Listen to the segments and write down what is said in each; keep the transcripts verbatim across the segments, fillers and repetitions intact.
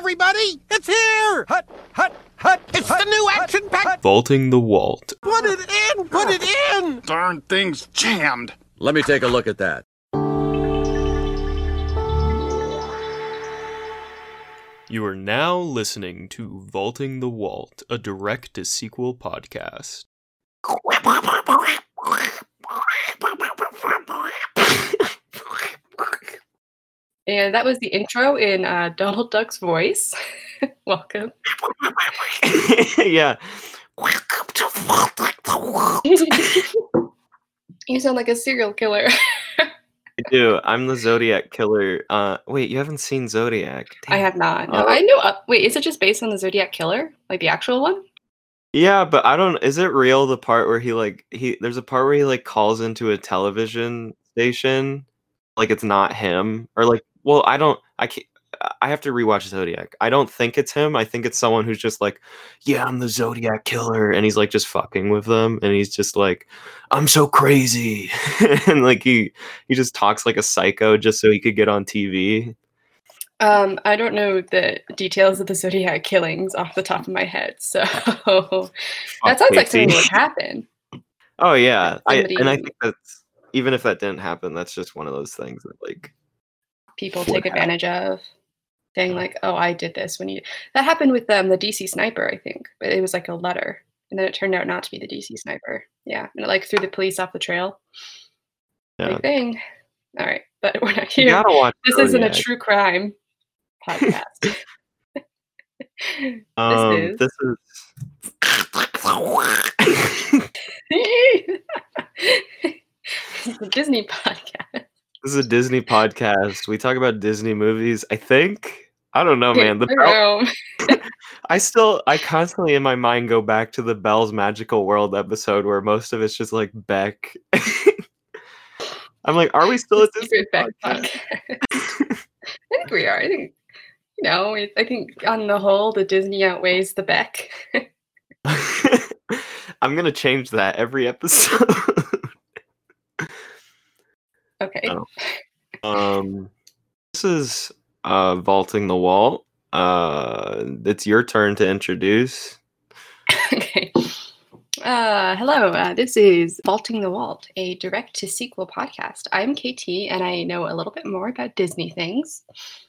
everybody! It's here! Hut, hut, hut! It's hut, the new action-packed... Vaulting the Walt. Put it in! Put it in! Darn thing's jammed. Let me take a look at that. You are now listening to Vaulting the Walt, a direct-to-sequel podcast. And that was the intro in uh, Donald Duck's voice. Welcome. Yeah. You sound like a serial killer. I do. I'm the Zodiac Killer. Uh, wait, you haven't seen Zodiac? Damn. I have not. No, uh, I know. Uh, wait, is it just based on the Zodiac Killer? Like the actual one? Yeah, but I don't... Is it real, the part where he, like... he? There's a part where he, like, calls into a television station, like it's not him? Or, like... Well, I don't... I can't... I have to rewatch Zodiac. I don't think it's him. I think it's someone who's just like, yeah, I'm the Zodiac Killer. And he's like just fucking with them. And he's just like, I'm so crazy. And like he he just talks like a psycho just so he could get on T V. Um, I don't know the details of the Zodiac killings off the top of my head. So that sounds like something would happen. Oh, yeah. I, and I think that's, even if that didn't happen, that's just one of those things that like people take advantage of. Saying like, oh, I did this when you... That happened with um, the D C sniper, I think. It was like a letter. And then it turned out not to be the D C sniper. Yeah. And it like threw the police off the trail. Yeah. Big thing. All right. But we're not here. This isn't a true crime podcast. um, this is... This is... It's a Disney podcast. This is a Disney podcast. We talk about Disney movies, I think. I don't know, man. The Bell- I still, I constantly in my mind go back to the Belle's Magical World episode where most of it's just like Beck. I'm like, are we still at Disney Beck podcast? I think we are. I think, you know, I think on the whole, the Disney outweighs the Beck. I'm going to change that every episode. Okay. Oh. Um, this is uh, Vaulting the Walt. Uh, it's your turn to introduce. Okay. Uh, hello, uh, this is Vaulting the Walt, a direct-to-sequel podcast. I'm K T, and I know a little bit more about Disney things.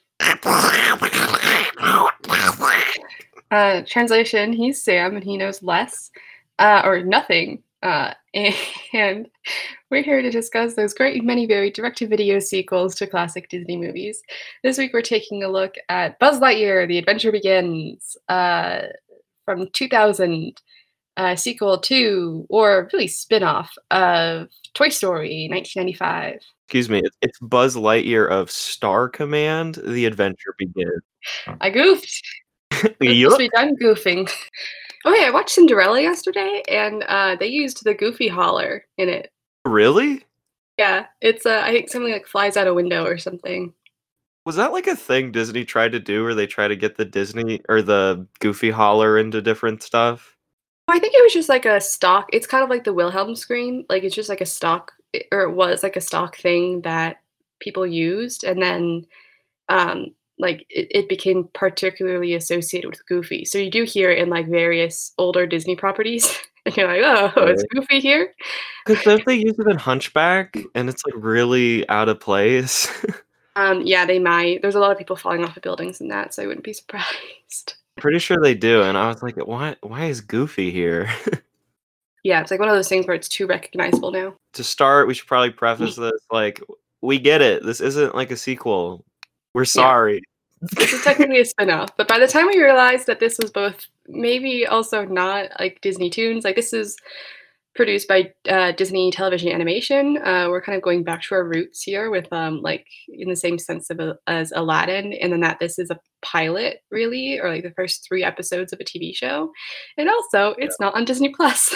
Uh, translation, he's Sam, and he knows less, uh, or nothing. Uh, and we're here to discuss those great many very direct-to-video sequels to classic Disney movies. This week we're taking a look at Buzz Lightyear, The Adventure Begins, uh, from two thousand, uh, sequel to, or really spin-off, of Toy Story, nineteen ninety-five. Excuse me, it's Buzz Lightyear of Star Command, The Adventure Begins. I goofed. Yep. Supposed to be done goofing. Oh yeah, I watched Cinderella yesterday, and uh, they used the Goofy holler in it. Really? Yeah, it's uh, I think something like flies out a window or something. Was that like a thing Disney tried to do, where they try to get the Disney or the Goofy holler into different stuff? I think it was just like a stock. It's kind of like the Wilhelm scream. Like it's just like a stock, or it was like a stock thing that people used, and then um, like it, it became particularly associated with Goofy. So you do hear it in like various older Disney properties. And you're like, oh, right. It's Goofy here? Because don't they use it in Hunchback? And it's like really out of place. um, yeah, they might. There's a lot of people falling off of buildings in that, so I wouldn't be surprised. Pretty sure they do. And I was like, why, why is Goofy here? Yeah, it's like one of those things where it's too recognizable now. To start, we should probably preface this like, we get it. This isn't like a sequel. We're sorry. Yeah. This is technically a spin-off, but by the time we realized that this was both maybe also not like Disney Toons, like this is produced by uh, Disney Television Animation. Uh, we're kind of going back to our roots here with um like in the same sense of a, as Aladdin, and then that this is a pilot really, or like the first three episodes of a T V show, and also it's yeah. not on Disney Plus.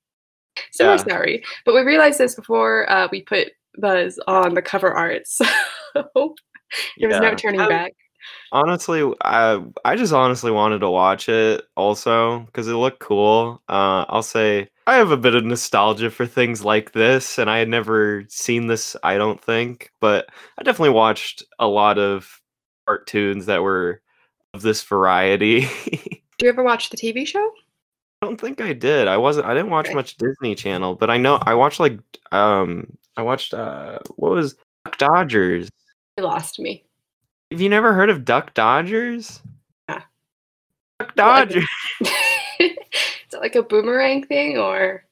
So yeah. We're sorry, but we realized this before uh, we put Buzz on the cover art, so there was yeah. no turning back. Honestly, I I just honestly wanted to watch it also because it looked cool. Uh, I'll say I have a bit of nostalgia for things like this, and I had never seen this, I don't think, but I definitely watched a lot of cartoons that were of this variety. Do you ever watch the T V show? I don't think I did. I wasn't. I didn't watch Okay. much Disney Channel, but I know I watched like um I watched uh what was Duck Dodgers. You lost me. Have you never heard of Duck Dodgers? Yeah. Duck Is it like a- Dodgers. Is it like a boomerang thing or?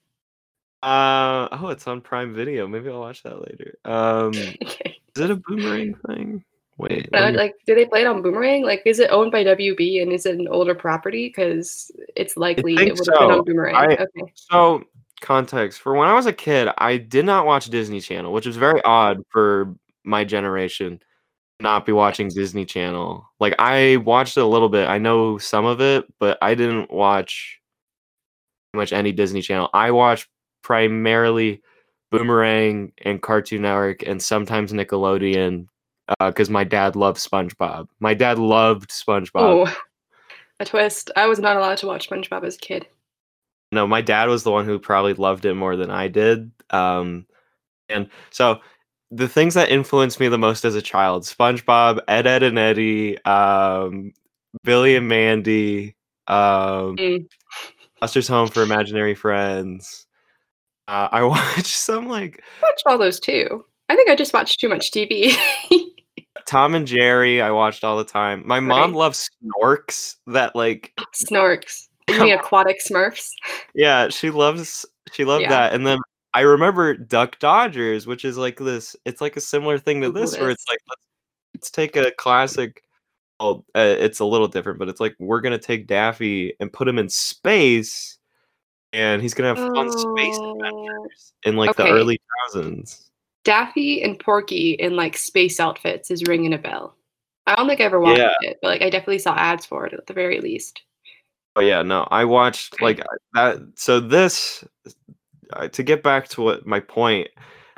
Uh oh, it's on Prime Video. Maybe I'll watch that later. Um, Okay. is it a boomerang thing? Wait, But let me- like, do they play it on Boomerang? Like, is it owned by W B and is it an older property? Because it's likely think it would have been so. on Boomerang. I- Okay. So, context for when I was a kid, I did not watch Disney Channel, which is very odd for my generation. Not be watching Disney Channel. Like I watched it a little bit. I know some of it, but I didn't watch much any Disney Channel. I watched primarily Boomerang and Cartoon Network and sometimes Nickelodeon because my dad loved SpongeBob. My dad loved SpongeBob. Oh, a twist. I was not allowed to watch SpongeBob as a kid. No, my dad was the one who probably loved it more than I did. Um, and so the things that influenced me the most as a child: SpongeBob, Ed, Ed and Eddie, um, Billy and Mandy, um, Mm. Buster's Home for Imaginary Friends. Uh, I watched some like I watched all those too. I think I just watched too much T V. Tom and Jerry. I watched all the time. My mom Right. loves Snorks. That like Snorks. You mean aquatic Smurfs? yeah, she loves she loved Yeah. that. And then I remember Duck Dodgers, which is like this. It's like a similar thing to Google this, where it's this. like let's let's take a classic. Well, uh, it's a little different, but it's like we're gonna take Daffy and put him in space, and he's gonna have fun space Oh. adventures in like the Okay. early thousands. Daffy and Porky in like space outfits is ringing a bell. I don't think I ever watched Yeah. it, but like I definitely saw ads for it at the very least. Oh yeah, no, I watched Okay. like that. So this, uh, to get back to what my point,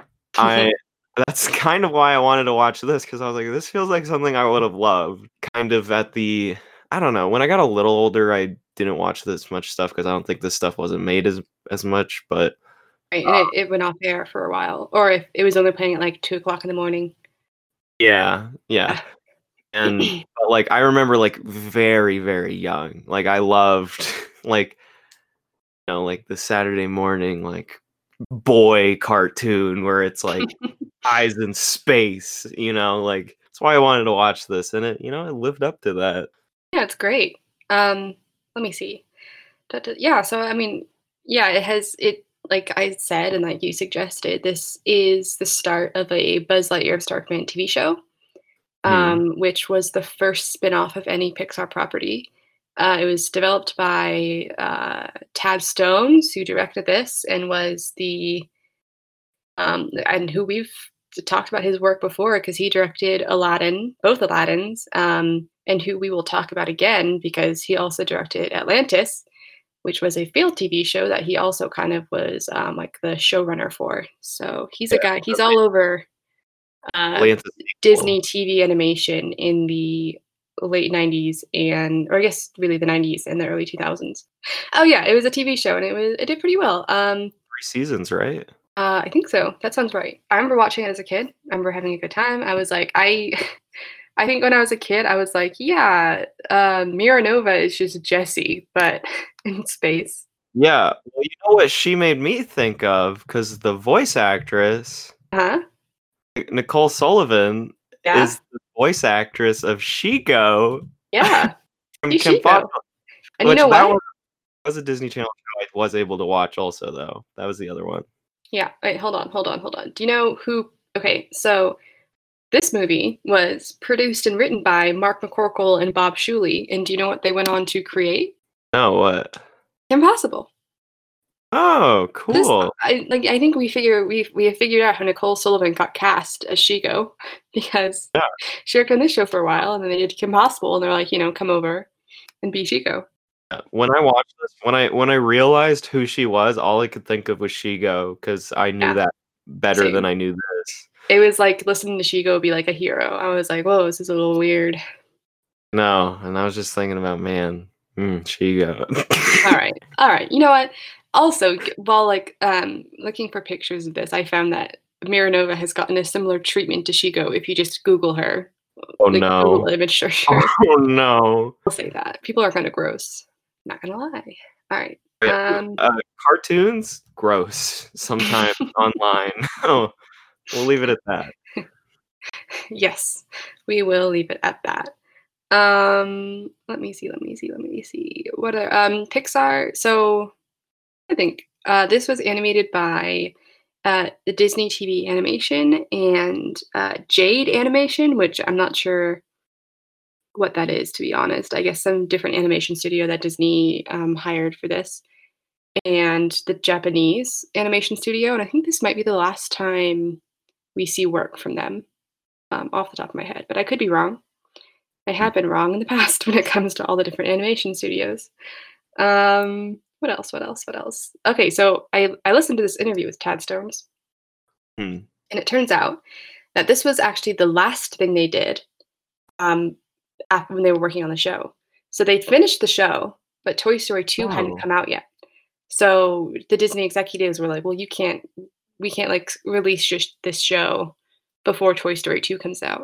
I that's kind of why I wanted to watch this because I was like, this feels like something I would have loved. Kind of at the, I don't know, when I got a little older, I didn't watch this much stuff because I don't think this stuff wasn't made as as much. But Right, and it, it went off air for a while, or if it was only playing at like two o'clock in the morning. yeah, yeah, and but, like I remember like very very young, like I loved like you know like the Saturday morning like boy cartoon where it's like eyes in space, you know, like that's why I wanted to watch this, and it, you know, it lived up to that. Yeah, it's great. Um, let me see. Da- da- Yeah, so I mean, yeah, it has it like I said and like you suggested, this is the start of a Buzz Lightyear of Star Command T V show, um, which was the first spin-off of any Pixar property. Uh, it was developed by uh, Tab Stones, who directed this and was the um, and who we've talked about his work before because he directed Aladdin, both Aladdins, um, and who we will talk about again because he also directed Atlantis, which was a failed T V show that he also kind of was um, like the showrunner for. So he's a Yeah, guy. He's all over uh, Atlantis Disney T V animation in the late nineties and, or I guess really the nineties and the early two thousands. Oh yeah, it was a T V show and it was it did pretty well. Um, three seasons, right? uh, I think so. That sounds right. I remember watching it as a kid. I remember having a good time. I was like, I, I think when I was a kid, I was like, yeah, uh, Mira Nova is just Jessie, but in space. Yeah. Well, you know what she made me think of because the voice actress Huh? Nicole Sullivan Yeah. is the voice actress of Shiko Yeah. from She's Kim Shiko. Possible. And you know that what? was, was a Disney Channel show I was able to watch also though. That was the other one. Yeah. Wait, hold on, hold on, hold on. Do you know who? Okay, so this movie was produced and written by Mark McCorkle and Bob Shuley. And do you know what they went on to create? No, what? Impossible. Oh, This, cool. I like. I think we figure we we have figured out how Nicole Sullivan got cast as Shiko because Yeah. she worked on this show for a while, and then they did Kim Possible, and they're like, you know, come over and be Shiko. When I watched this, when I when I realized who she was, all I could think of was Shigo because I knew Yeah. that better Same. than I knew this. It was like listening to Shiko be like a hero. I was like, whoa, this is a little weird. No, and I was just thinking about man, mm, Shigo. All right, all right. You know what? Also, g- while like um looking for pictures of this, I found that Miranova has gotten a similar treatment to Shiko if you just Google her. Oh like Google no. image searcher. Oh no. I'll say that. People are kind of gross. Not gonna lie. All right. Yeah, Um, uh, cartoons, gross. Sometimes online. Oh, we'll leave it at that. yes, we will leave it at that. Um, let me see. Let me see. Let me see. What are um Pixar? So I think uh, this was animated by uh, the Disney T V Animation and uh, Jade Animation, which I'm not sure what that is, to be honest. I guess some different animation studio that Disney um, hired for this, and the Japanese animation studio. And I think this might be the last time we see work from them, um, off the top of my head, but I could be wrong. I have been wrong in the past when it comes to all the different animation studios. Um, what else? What else? What else? Okay, so I I listened to this interview with Tad Stones, Hmm. and it turns out that this was actually the last thing they did um, after, when they were working on the show. So they finished the show, but Toy Story two hadn't Oh. come out yet. So the Disney executives were like, "Well, you can't, we can't like release just this show before Toy Story two comes out."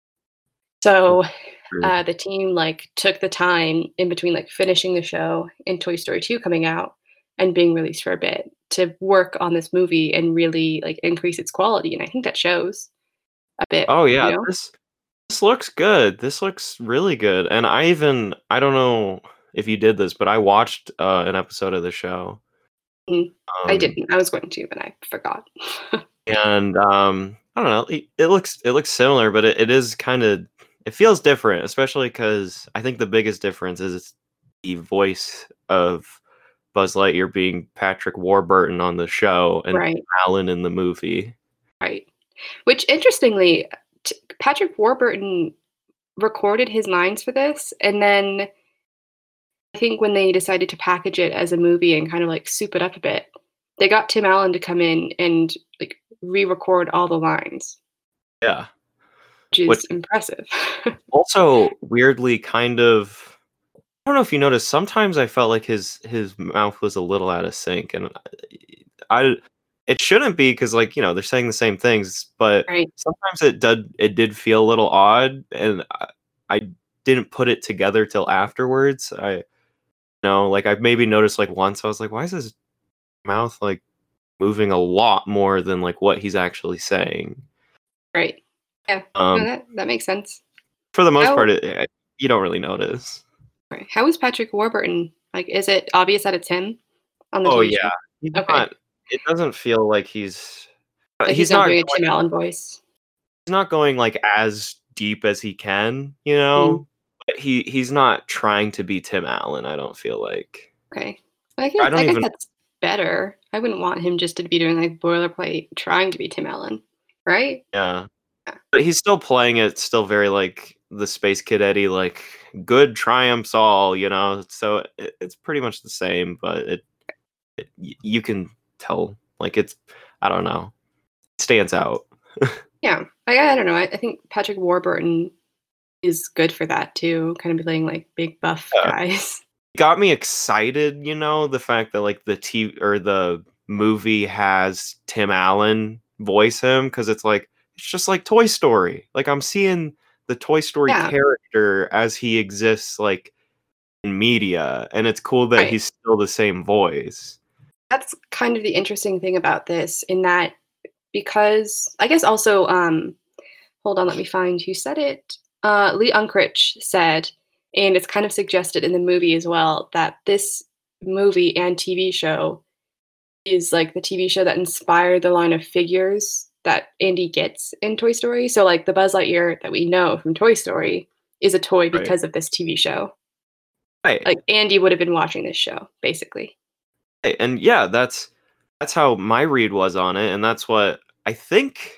So True. uh, the team like took the time in between like finishing the show and Toy Story two coming out and being released for a bit to work on this movie and really like increase its quality. And I think that shows a bit, Oh you yeah, know? this this looks good. This looks really good. And I even I don't know if you did this, but I watched uh, an episode of the show. Mhm. I Um, didn't. I was going to, but I forgot. and um, I don't know. It, it looks it looks similar, but it, it is kind of it feels different, especially because I think the biggest difference is it's the voice of Buzz Lightyear being Patrick Warburton on the show and Right, Alan in the movie. right. Which interestingly, t- Patrick Warburton recorded his lines for this, and then I think when they decided to package it as a movie and kind of like soup it up a bit, they got Tim Allen to come in and like re-record all the lines, Yeah. which Which is impressive. also weirdly kind of I don't know if you noticed, sometimes I felt like his his mouth was a little out of sync, and I it shouldn't be because like, you know, they're saying the same things, but Right. sometimes it did it did feel a little odd, and I, I didn't put it together till afterwards. I you know, like I maybe noticed like once I was like, why is his mouth like moving a lot more than like what he's actually saying? Right. Yeah. No, Um, that that makes sense. for the most How part, it, it, you don't really notice. right. How is Patrick Warburton? Like, is it obvious that it's him on the Oh T V show? yeah, he's Okay. not. It doesn't feel like he's. uh, Like he's He's not not doing a going. Tim Allen voice. He's not going like as deep as he can. You Mm, know, but he he's not trying to be Tim Allen. I don't feel like. okay. I I guess I don't guess even. that's better. I wouldn't want him just to be doing like boilerplate trying to be Tim Allen, right? Yeah, Yeah. but he's still playing it. Still very like the Space Kid Eddie. Like good triumphs all. You know, so it, it's pretty much the same. But it, it y- you can tell like it's. I don't know. It stands out. Yeah. I I don't know. I, I think Patrick Warburton is good for that too, kind of playing like big buff Yeah. guys. Got me excited, you know, the fact that like the T V or the movie has Tim Allen voice him because it's like it's just like Toy Story. Like I'm seeing the Toy Story Yeah. character as he exists like in media, and it's cool that Right. he's still the same voice. That's kind of the interesting thing about this in that because I guess also um hold on, let me find who said it. Uh, Lee Unkrich said, and it's kind of suggested in the movie as well, that this movie and T V show is like the T V show that inspired the line of figures that Andy gets in Toy Story. So, like the Buzz Lightyear that we know from Toy Story is a toy Right. because of this T V show. Right. Like Andy would have been watching this show, basically. Right, and yeah, that's that's how my read was on it, and that's what I think.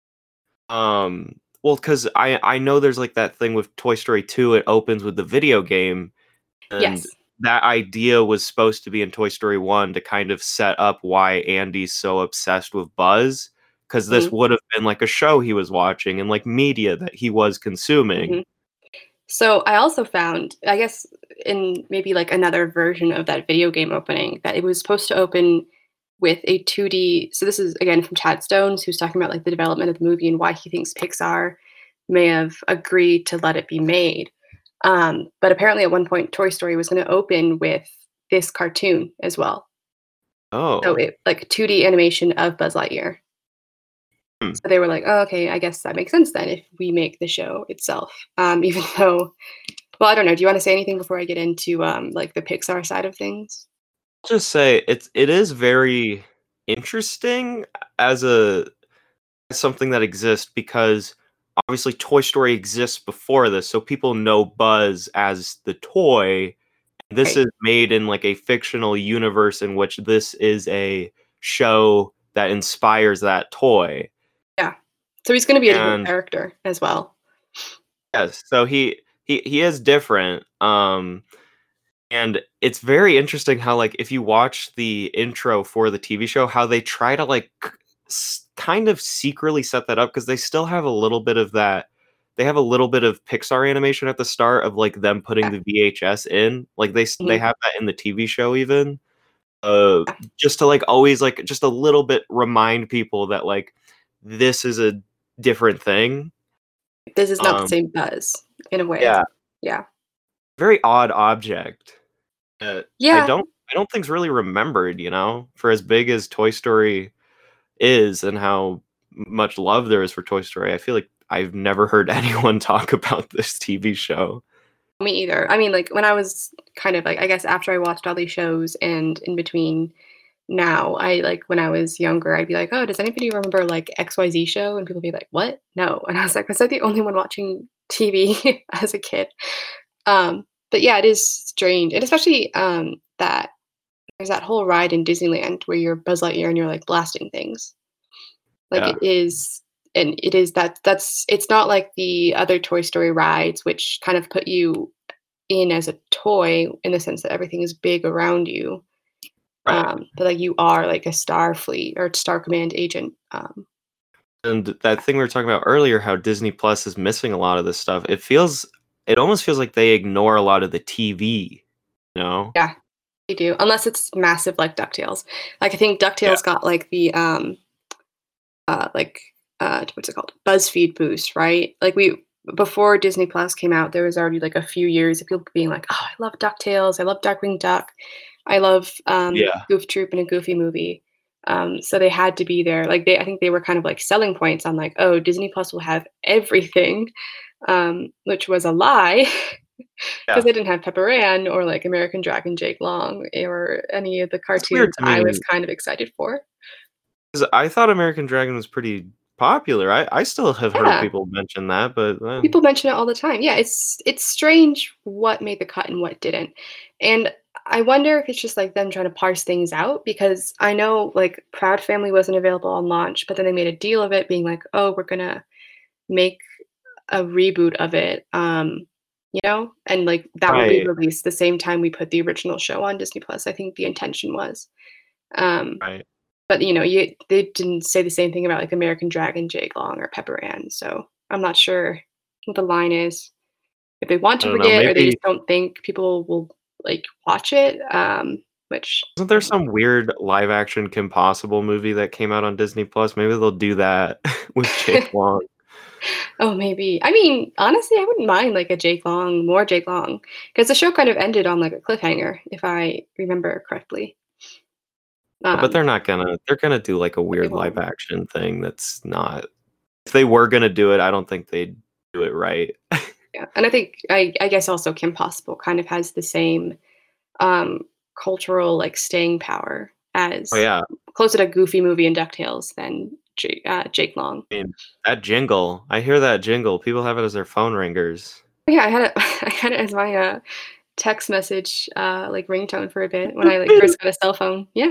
Um, well, because I I know there's like that thing with Toy Story two. It opens with the video game, and Yes. that idea was supposed to be in Toy Story one to kind of set up why Andy's so obsessed with Buzz, because this Mhm. would have been like a show he was watching and like media that he was consuming. Mhm. So I also found, I guess, in maybe like another version of that video game opening, that it was supposed to open with a two D. So this is again from Chad Stones, who's talking about like the development of the movie and why he thinks Pixar may have agreed to let it be made. Um, but apparently, at one point, Toy Story was going to open with this cartoon as well. Oh. So it like two D animation of Buzz Lightyear. Hmm. So they were like, "Oh, okay, I guess that makes sense then if we make the show itself." Um, even though, well, I don't know. Do you want to say anything before I get into um, like the Pixar side of things? Just say it's it is very interesting as a as something that exists because obviously Toy Story exists before this, so people know Buzz as the toy. This Right. is made in like a fictional universe in which this is a show that inspires that toy. Yeah. So he's going to be a different And character as well. yes, so he he he is different. Um and it's very interesting how like if you watch the intro for the T V show, how they try to like k- s- kind of secretly set that up because they still have a little bit of that. They have a little bit of Pixar animation at the start of like them putting Yeah. the V H S in. Like they s- they Mhm. have that in the T V show even. Uh, Yeah. just to like always like just a little bit remind people that like this is a different thing. This is not the Um, same Buzz in a way. yeah, Yeah. very odd object. Uh, I Yeah. don't I don't think's really remembered, you know, for as big as Toy Story is and how much love there is for Toy Story. I feel like I've never heard anyone talk about this T V show. Me either. I mean, like when I was kind of like, I guess after I watched all these shows and in between now, I like when I was younger, I'd be like, oh, does anybody remember like X Y Z show? And people would be like, what? No. And I was like, was I the only one watching T V as a kid? Um, but yeah, it is strange. And especially um, that there's that whole ride in Disneyland where you're Buzz Lightyear and you're like blasting things. Like Yeah. it is, and it is that that's it's not like the other Toy Story rides, which kind of put you in as a toy in the sense that everything is big around you. Right. Um, but like you are like a Starfleet or Star Command agent. Um, And that thing we were talking about earlier, how Disney Plus is missing a lot of this stuff. It feels it almost feels like they ignore a lot of the T V, you know? yeah, you do, unless it's massive like DuckTales. Like I think Yeah. DuckTales got like the um, uh, like uh, what's it called? BuzzFeed boost, right? Like we before Disney Plus came out, there was already like a few years of people being like, "Oh, I love DuckTales. I love Darkwing Duck. I love um, Yeah. Goof Troop and a Goofy movie." Um, so they had to be there. Like they, I think they were kind of like selling points on like, "Oh, Disney Plus will have everything," um, which was a lie because Yeah. they didn't have Pepper Ann or like American Dragon Jake Long or any of the It's weird cartoons to I was me kind of excited for. 'cause I thought American Dragon was pretty popular. I I still have heard Yeah. people mention that, but uh, People mention it all the time. Yeah, it's it's strange what made the cut and what didn't. And I wonder if it's just like them trying to parse things out because I know like Proud Family wasn't available on launch, but then they made a deal of it being like, "Oh, we're going to make a reboot of it." Um, you know, and like that will be right, released the same time we put the original show on Disney Plus. I think the intention was. Um, right. but you know, you they didn't say the same thing about like American Dragon, Jake Long, or Pepper Ann. So I'm not sure what the line is. If they want I to don't know. forget or they just Maybe don't think people will like watch it, um, which wasn't there some weird live action Kim Possible movie that came out on Disney Plus? Maybe they'll do that with Jake Long. oh maybe. I mean, honestly, I wouldn't mind like a Jake Long, more Jake Long, because the show kind of ended on like a cliffhanger, if I remember correctly. But Um, they're not gonna they're gonna do like a but they weird live won't. action thing that's not if they were gonna do it, I don't think they'd do it right. Yeah, and I think I, I guess also Kim Possible kind of has the same um, cultural like staying power Oh as yeah. closer to Goofy movie and DuckTales than J- uh, Jake Long. I mean, that jingle. I hear that jingle. People have it as their phone ringers. Yeah, I had it. I had it as my uh, text message uh, like ringtone for a bit when I like first got a cell phone. Yeah.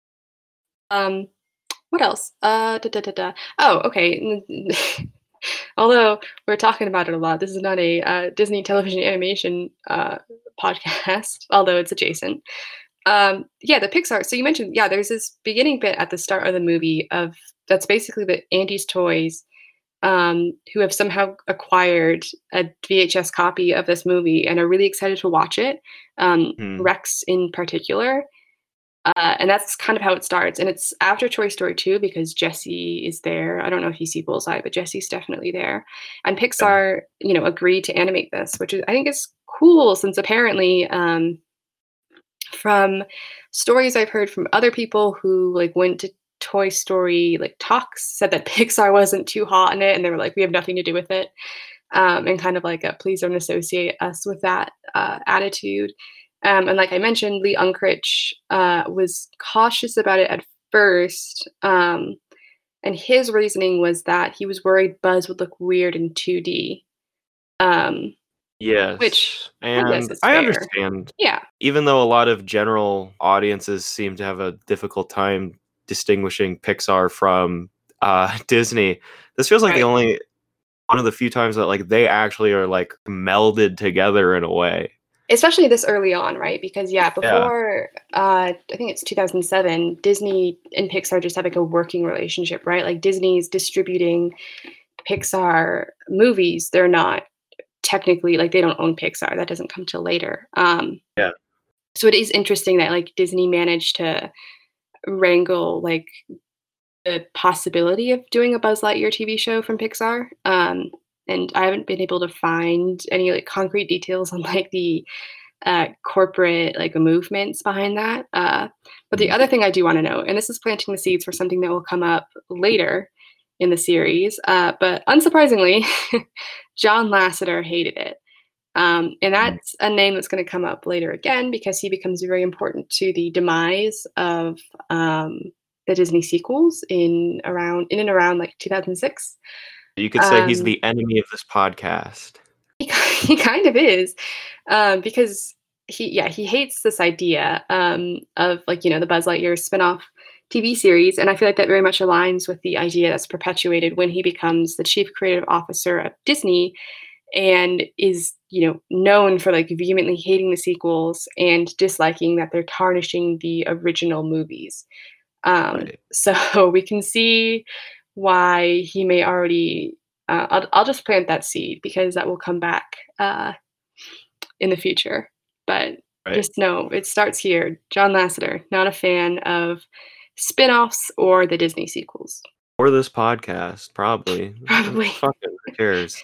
Um. What else? Uh. Da, da, da, da. Oh, okay. Although we're talking about it a lot, this is not a uh, Disney television animation uh, podcast, although it's adjacent. Um, yeah, the Pixar. So you mentioned, yeah, there's this beginning bit at the start of the movie of that's basically the Andy's toys, um, who have somehow acquired a V H S copy of this movie and are really excited to watch it. Um, Hmm. Rex in particular. Uh, and that's kind of how it starts. And it's after Toy Story two because Jessie is there. I don't know if you see Bullseye, but Jessie's definitely there. And Pixar, you know, agreed to animate this, which is, I think is cool since apparently um, from stories I've heard from other people who like went to Toy Story like talks said that Pixar wasn't too hot on it and they were like, we have nothing to do with it. Um, and kind of like a please don't associate us with that uh, attitude. Um, and like I mentioned, Lee Unkrich uh, was cautious about it at first. Um, and his reasoning was that he was worried Buzz would look weird in two D. Um, Yes. which I and guess is I fair. understand. Yeah. Even though a lot of general audiences seem to have a difficult time distinguishing Pixar from uh, Disney, this feels like the Right. only one of the few times that like they actually are like melded together in a way. Especially this early on, right? Because yeah, Yeah. before uh, I think it's two thousand seven, Disney and Pixar just have like a working relationship, right? Like Disney's distributing Pixar movies. They're not technically like they don't own Pixar. That doesn't come till later. Um, Yeah. So it is interesting that like Disney managed to wrangle like the possibility of doing a Buzz Lightyear T V show from Pixar. Um, and I haven't been able to find any like concrete details on like the uh, corporate like movements behind that. Uh, but the Mhm. other thing I do want to know, and this is planting the seeds for something that will come up later in the series, uh, but unsurprisingly, John Lasseter hated it. Um, and that's a name that's going to come up later again because he becomes very important to the demise of um, the Disney sequels in around in and around like two thousand six. You could say he's Um, the enemy of this podcast. He, he kind of is, um, because he yeah he hates this idea um, of like you know the Buzz Lightyear spinoff T V series, and I feel like that very much aligns with the idea that's perpetuated when he becomes the chief creative officer of Disney, and is you know known for like vehemently hating the sequels and disliking that they're tarnishing the original movies. Um, Right. so we can see why he may already. Uh, I'll, I'll just plant that seed because that will come back uh, in the future. But Right. just know it starts here. John Lasseter, not a fan of spin-offs or the Disney sequels. Or this podcast, probably. Probably. Fucking who cares?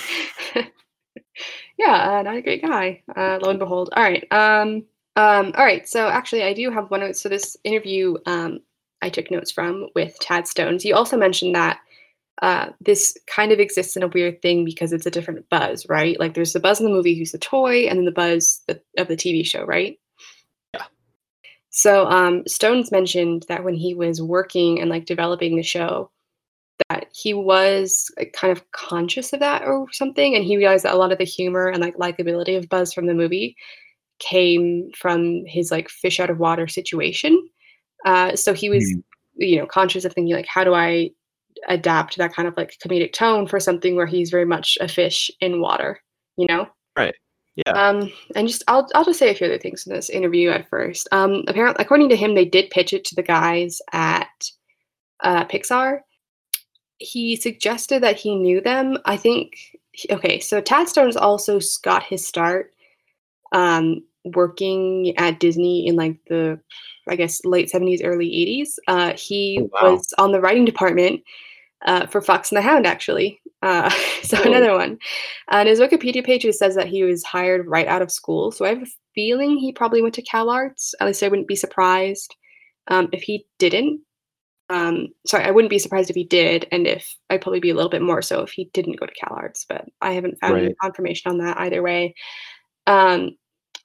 Yeah, uh, not a great guy. Uh, lo and behold. All right. Um, um, all right. So actually, I do have one note. So this interview um, I took notes from with Tad Stones. You also mentioned that uh, this kind of exists in a weird thing because it's a different Buzz, right? Like there's the Buzz in the movie who's the toy, and then the Buzz the, of the T V show, right? Yeah. So um, Stones mentioned that when he was working and like developing the show, that he was like, kind of conscious of that or something, and he realized that a lot of the humor and like likability of Buzz from the movie came from his like fish out of water situation. Uh, so he was, Mhm. you know, conscious of thinking like, how do I adapt that kind of like comedic tone for something where he's very much a fish in water, you know? Right. Yeah. Um, and just I'll I'll just say a few other things in this interview at first. Um, apparently, according to him, they did pitch it to the guys at uh, Pixar. He suggested that he knew them. I think okay, so Tad Stones also s- got his start um, working at Disney in like the I guess late seventies, early eighties. Uh, he Oh, wow. was on the writing department uh, for Fox and the Hound, actually. Uh, so Cool. another one. And his Wikipedia page just says that he was hired right out of school. So I have a feeling he probably went to CalArts. At least I wouldn't be surprised um, if he didn't. Um, sorry, I wouldn't be surprised if he did, and if I'd probably be a little bit more so if he didn't go to CalArts. But I haven't found any Right. confirmation on that either way. Um,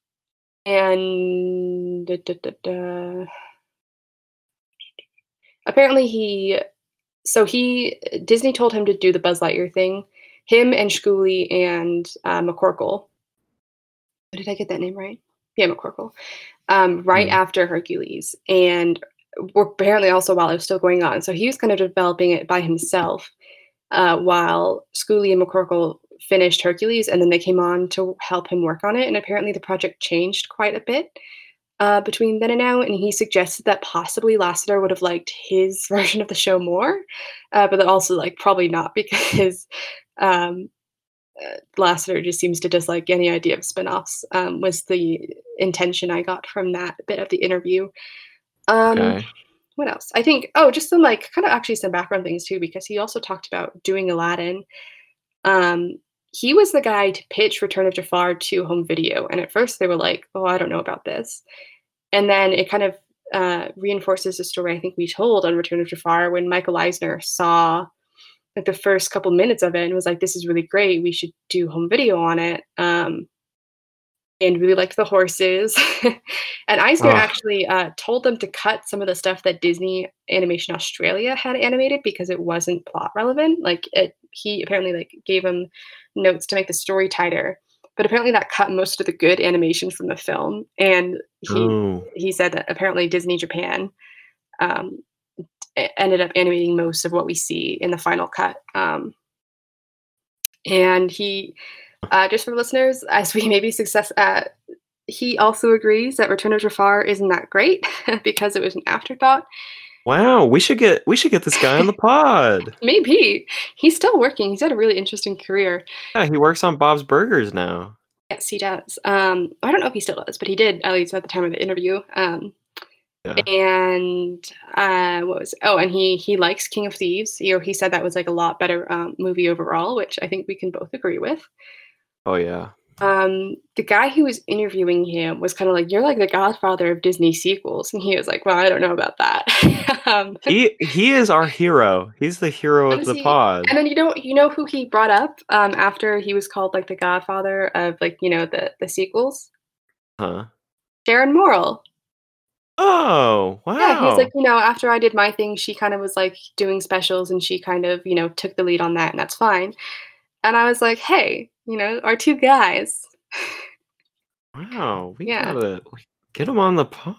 and da, da, da, da. Apparently he so he Disney told him to do the Buzz Lightyear thing. Him and Shkooly and uh, McCorkle. Did I get that name right? Yeah, McCorkle. Um, right Mhm. after Hercules, and were apparently also while it was still going on. So he was kind of developing it by himself, uh, while Shkooly and McCorkle finished Hercules, and then they came on to help him work on it. And apparently, the project changed quite a bit uh, between then and now, and he suggested that possibly Lasseter would have liked his version of the show more, uh, but then also like probably not because um, uh, Lasseter just seems to dislike any idea of spin-offs. Um, was the intention I got from that bit of the interview. Um, Okay. what else? I think oh, just some, like, kinda actually some background things too, because he also talked about doing Aladdin. Um, he was the guy to pitch Return of Jafar to home video, and at first they were like, "Oh, I don't know about this." And then it kind of, uh, reinforces the story I think we told on Return of Jafar when Michael Eisner saw, like, the first couple minutes of it and was like, "This is really great, we should do home video on it." Um, and really liked the horses. And Eisner Ugh. actually, uh, told them to cut some of the stuff that Disney Animation Australia had animated because it wasn't plot relevant. Like, it he apparently, like, gave him notes to make the story tighter, but apparently that cut most of the good animation from the film, and he Oh. he said that apparently Disney Japan, um, e ended up animating most of what we see in the final cut, um and he, uh, just for listeners, as we maybe success uh, he also agrees that Return of Jafar isn't that great because it was an afterthought. Wow, we should get we should get this guy on the pod. Maybe. He's still working, he's had a really interesting career. Yeah, he works on Bob's Burgers now. Yes, he does. Um, I don't know if he still does, but he did, at least at the time of the interview. Um, Yeah. and, uh, what was oh, and he he likes King of Thieves. You know, he said that was, like, a lot better, um, movie overall, which I think we can both agree with. Oh, yeah. Um, the guy who was interviewing him was kinda like, "You're like the godfather of Disney sequels," and he was like, "Well, I don't know about that." Um, He he is our hero. He's the hero of the honestly pod. and then you know you know who he brought up, um, after he was called, like, the godfather of, like, you know, the the sequels? Huh. Sharon Morrill. Oh, Yeah, he was wow. like, "You know, after I did my thing, she kind of was, like, doing specials, and she kind of, you know, took the lead on that, and that's fine." And I was like, "Hey, you know, our two guys." Wow, we Yeah. gotta we get him on the pod.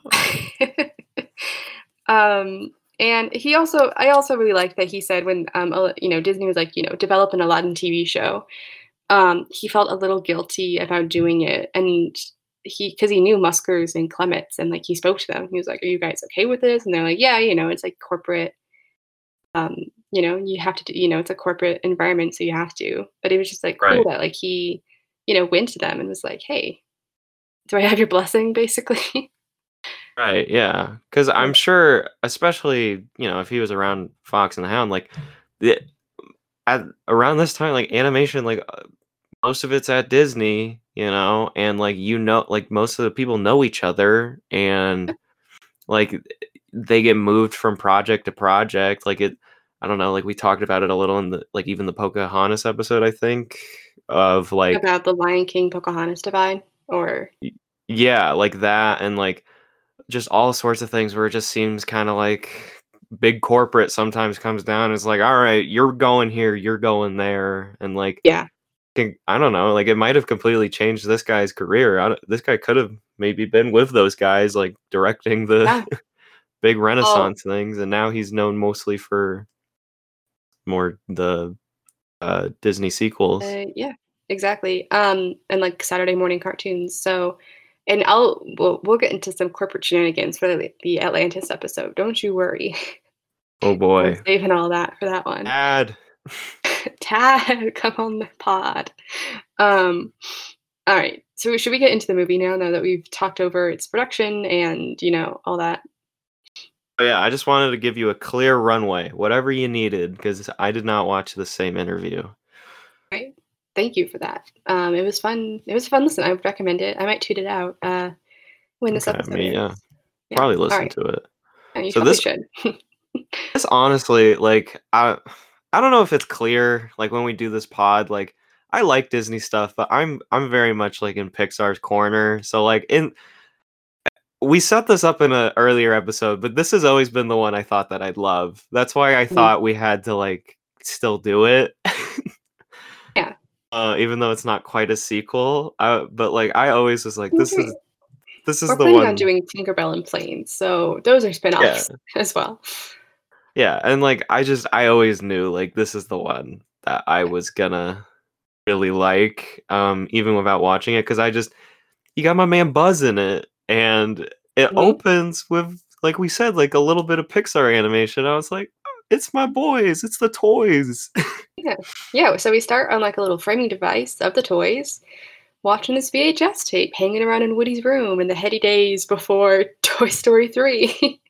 Um, and he also I also really liked that he said when, um, Ala you know, Disney was like, you know, "Develop an Aladdin T V show," um, he felt a little guilty about doing it, and he 'cause he knew Muskers and Clements, and, like, he spoke to them. He was like, "Are you guys okay with this?" And they're like, "Yeah, you know, it's, like, corporate, um, you know, you have to do you know, it's a corporate environment, so you have to." But it was just, like, cool Right. that, like, he, you know, went to them and was like, "Hey, do I have your blessing?" basically. Right, yeah. 'Cause Yeah. I'm sure, especially, you know, if he was around Fox and the Hound, like, the at around this time, like, animation, like, uh, most of it's at Disney, you know, and, like, you know like, most of the people know each other, and, like, they get moved from project to project, like, it I don't know, like, we talked about it a little in the like, even the Pocahontas episode, I think, of, like About the Lion King Pocahontas divide? Or Y yeah, like that, and, like, just all sorts of things where it just seems kinda like big corporate sometimes comes down and is like, "Alright, you're going here, you're going there," and, like, Yeah. think I don't know, like, it might have completely changed this guy's career. I don't this guy could've maybe been with those guys, like, directing the Yeah. big Well Renaissance things, and now he's known mostly for more the, uh, Disney sequels. Uh, yeah, exactly, um, and, like, Saturday morning cartoons, so and I'll we'll we'll get into some corporate shenanigans for the the Atlantis episode, don't you worry. Oh, I'm boy. saving all that for that one. Dad. Dad, come on the pod. Um, alright, so should we get into the movie now, now that we've talked over its production and, you know, all that? Oh, yeah, I just wanted to give you a clear runway, whatever you needed, 'cause I did not watch the same interview. Right. Thank you for that. Um, it was fun it was a fun listen, I would recommend it. I might tweet it out, uh, when this Okay, I episode mean, yeah. airs. Yeah, Probably listen alright. to it. Yeah, you So probably this should. this honestly, like, I I don't know if it's clear, like, when we do this pod, like, I like Disney stuff, but I'm I'm very much, like, in Pixar's corner, so, like, in we set this up in a earlier episode, but this has always been the one I thought that I'd love. That's why I Mhm. thought we had to, like, still do it. Yeah. Uh, even though it's not quite a sequel, uh, but, like, I always was like, "This is this is We're the planning on one." doing Tinker Bell and Planes, so those are Yeah. spinoffs as well. Yeah, and, like, I just I always knew, like, this is the one that I Yeah. was gonna really like, um, even without watching it, 'cause I just you got my man Buzz in it, and it Mhm. opens with, like we said, like, a little bit of Pixar animation. I was like, "Oh, it's my boys, it's the toys." Yeah. Yeah, so we start on, like, a little framing device of the toys, watching this V H S tape hanging around in Woody's room in the heady days before Toy Story three.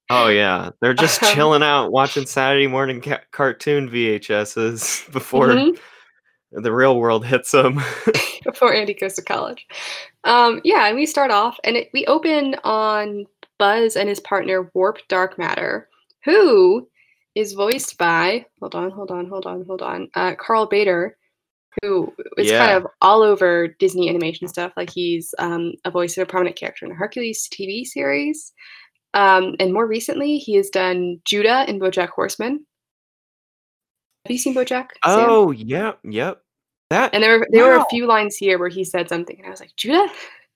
Oh yeah, they're just Um, chilling out watching Saturday morning ca- cartoon V H S's before mhm, the real world hits them. before Andy goes to college. Um, yeah, and we start off, and it, we open on Buzz and his partner Warp Dark Matter, who is voiced by hold on, hold on, hold on, hold on, uh, Carl Bader, who is kind Yeah. of all over Disney animation stuff. Like he's um, a voice of a prominent character in the Hercules T V series, um, and more recently, he has done Judah in BoJack Horseman. Have you seen BoJack, Sam? Oh, yep, yep. That And there were there were a wow, few lines here where he said something, and I was like, Judah.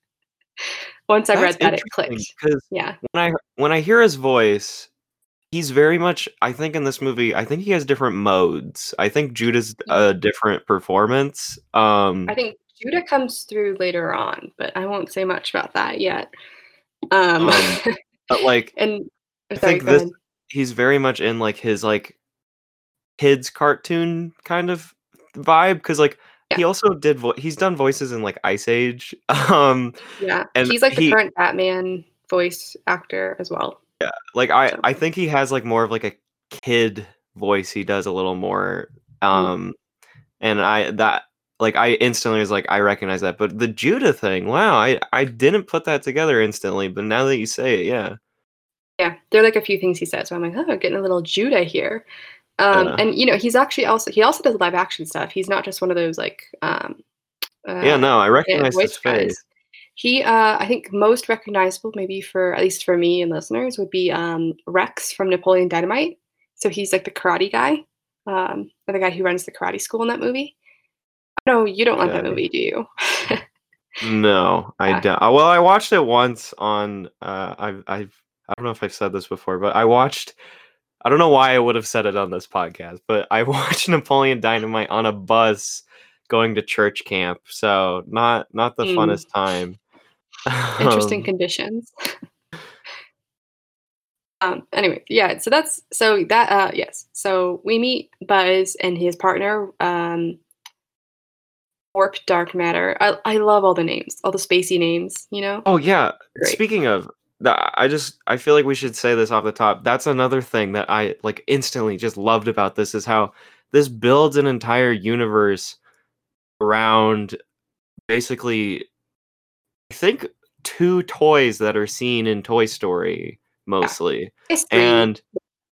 Once I that's read that, it interesting clicked. because Yeah. when I when I hear his voice, he's very much I think in this movie, I think he has different modes. I think Judah's a different performance. I Um, think Judah comes through later on, but I won't say much about that yet. Um, um, but like and oh, I sorry, think go this ahead. he's very much in like his like kids cartoon kind of vibe because like Yeah, he also did vo- he's done voices in like Ice Age. Um, yeah. and He's like the he current Batman voice actor as well. like I So, I think he has like more of like a kid voice. He does a little more mm. um and I that like I instantly was like I recognize that. But the Judah thing, wow, I I didn't put that together instantly, but now that you say it, yeah. Yeah, there are like a few things he said, so I'm like, oh, getting a little Judah here. Um, Yeah. and you know, he's actually also he also does live action stuff. He's not just one of those like um, Yeah, uh, no, I yeah, recognized his voice face. guys. He, uh, I think, most recognizable, maybe for at least for me and listeners, would be um, Rex from Napoleon Dynamite. So he's like the karate guy, um, or the guy who runs the karate school in that movie. No, you don't like that Okay. movie, do you? No, I Yeah. don't. uh, Well, I watched it once on. Uh, I've, I've, I don't know if I've said this before, but I watched. I don't know why I would have said it on this podcast, but I watched Napoleon Dynamite on a bus going to church camp. So not not the Mm, funnest time. interesting Um, conditions. Um, anyway, yeah. So that's so that uh, yes. So we meet Buzz and his partner, um, Warp Dark Matter. I I love all the names, all the spacey names. You know, oh yeah. great. Speaking of that, I just I feel like we should say this off the top. That's another thing that I like instantly just loved about this is how this builds an entire universe around basically I think two toys that are seen in Toy Story Yeah, mostly, it's three. and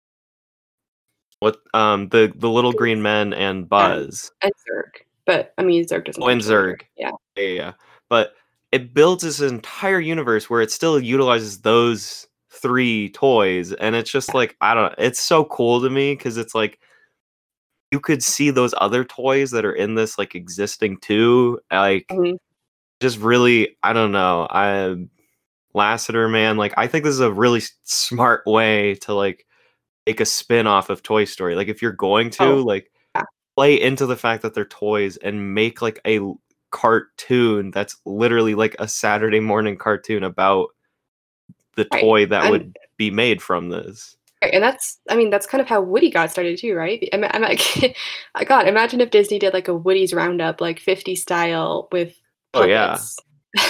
what um the the little green men and And Buzz. and Zurg, but, I mean, Zurg doesn't Oh, and feature later. Zurg. Yeah. Yeah, yeah, yeah. But it builds this entire universe where it still utilizes those three toys, and it's just like I don't know, it's so cool to me because it's like you could see those other toys that are in this like existing too. Like Mhm. just really, I don't know. I Lasseter, man, like I think this is a really s- smart way to like make a spin-off of Toy Story. Like if you're going Oh, to like yeah. play into the fact that they're toys and make like a l- cartoon that's literally like a Saturday morning cartoon about the Right. toy that And would be made from this. right, and that's I mean, that's kind of how Woody got started too, right? I'm I'm like, I God, imagine if Disney did, like, a Woody's Roundup, like, fifty style with Oh yeah. puppets.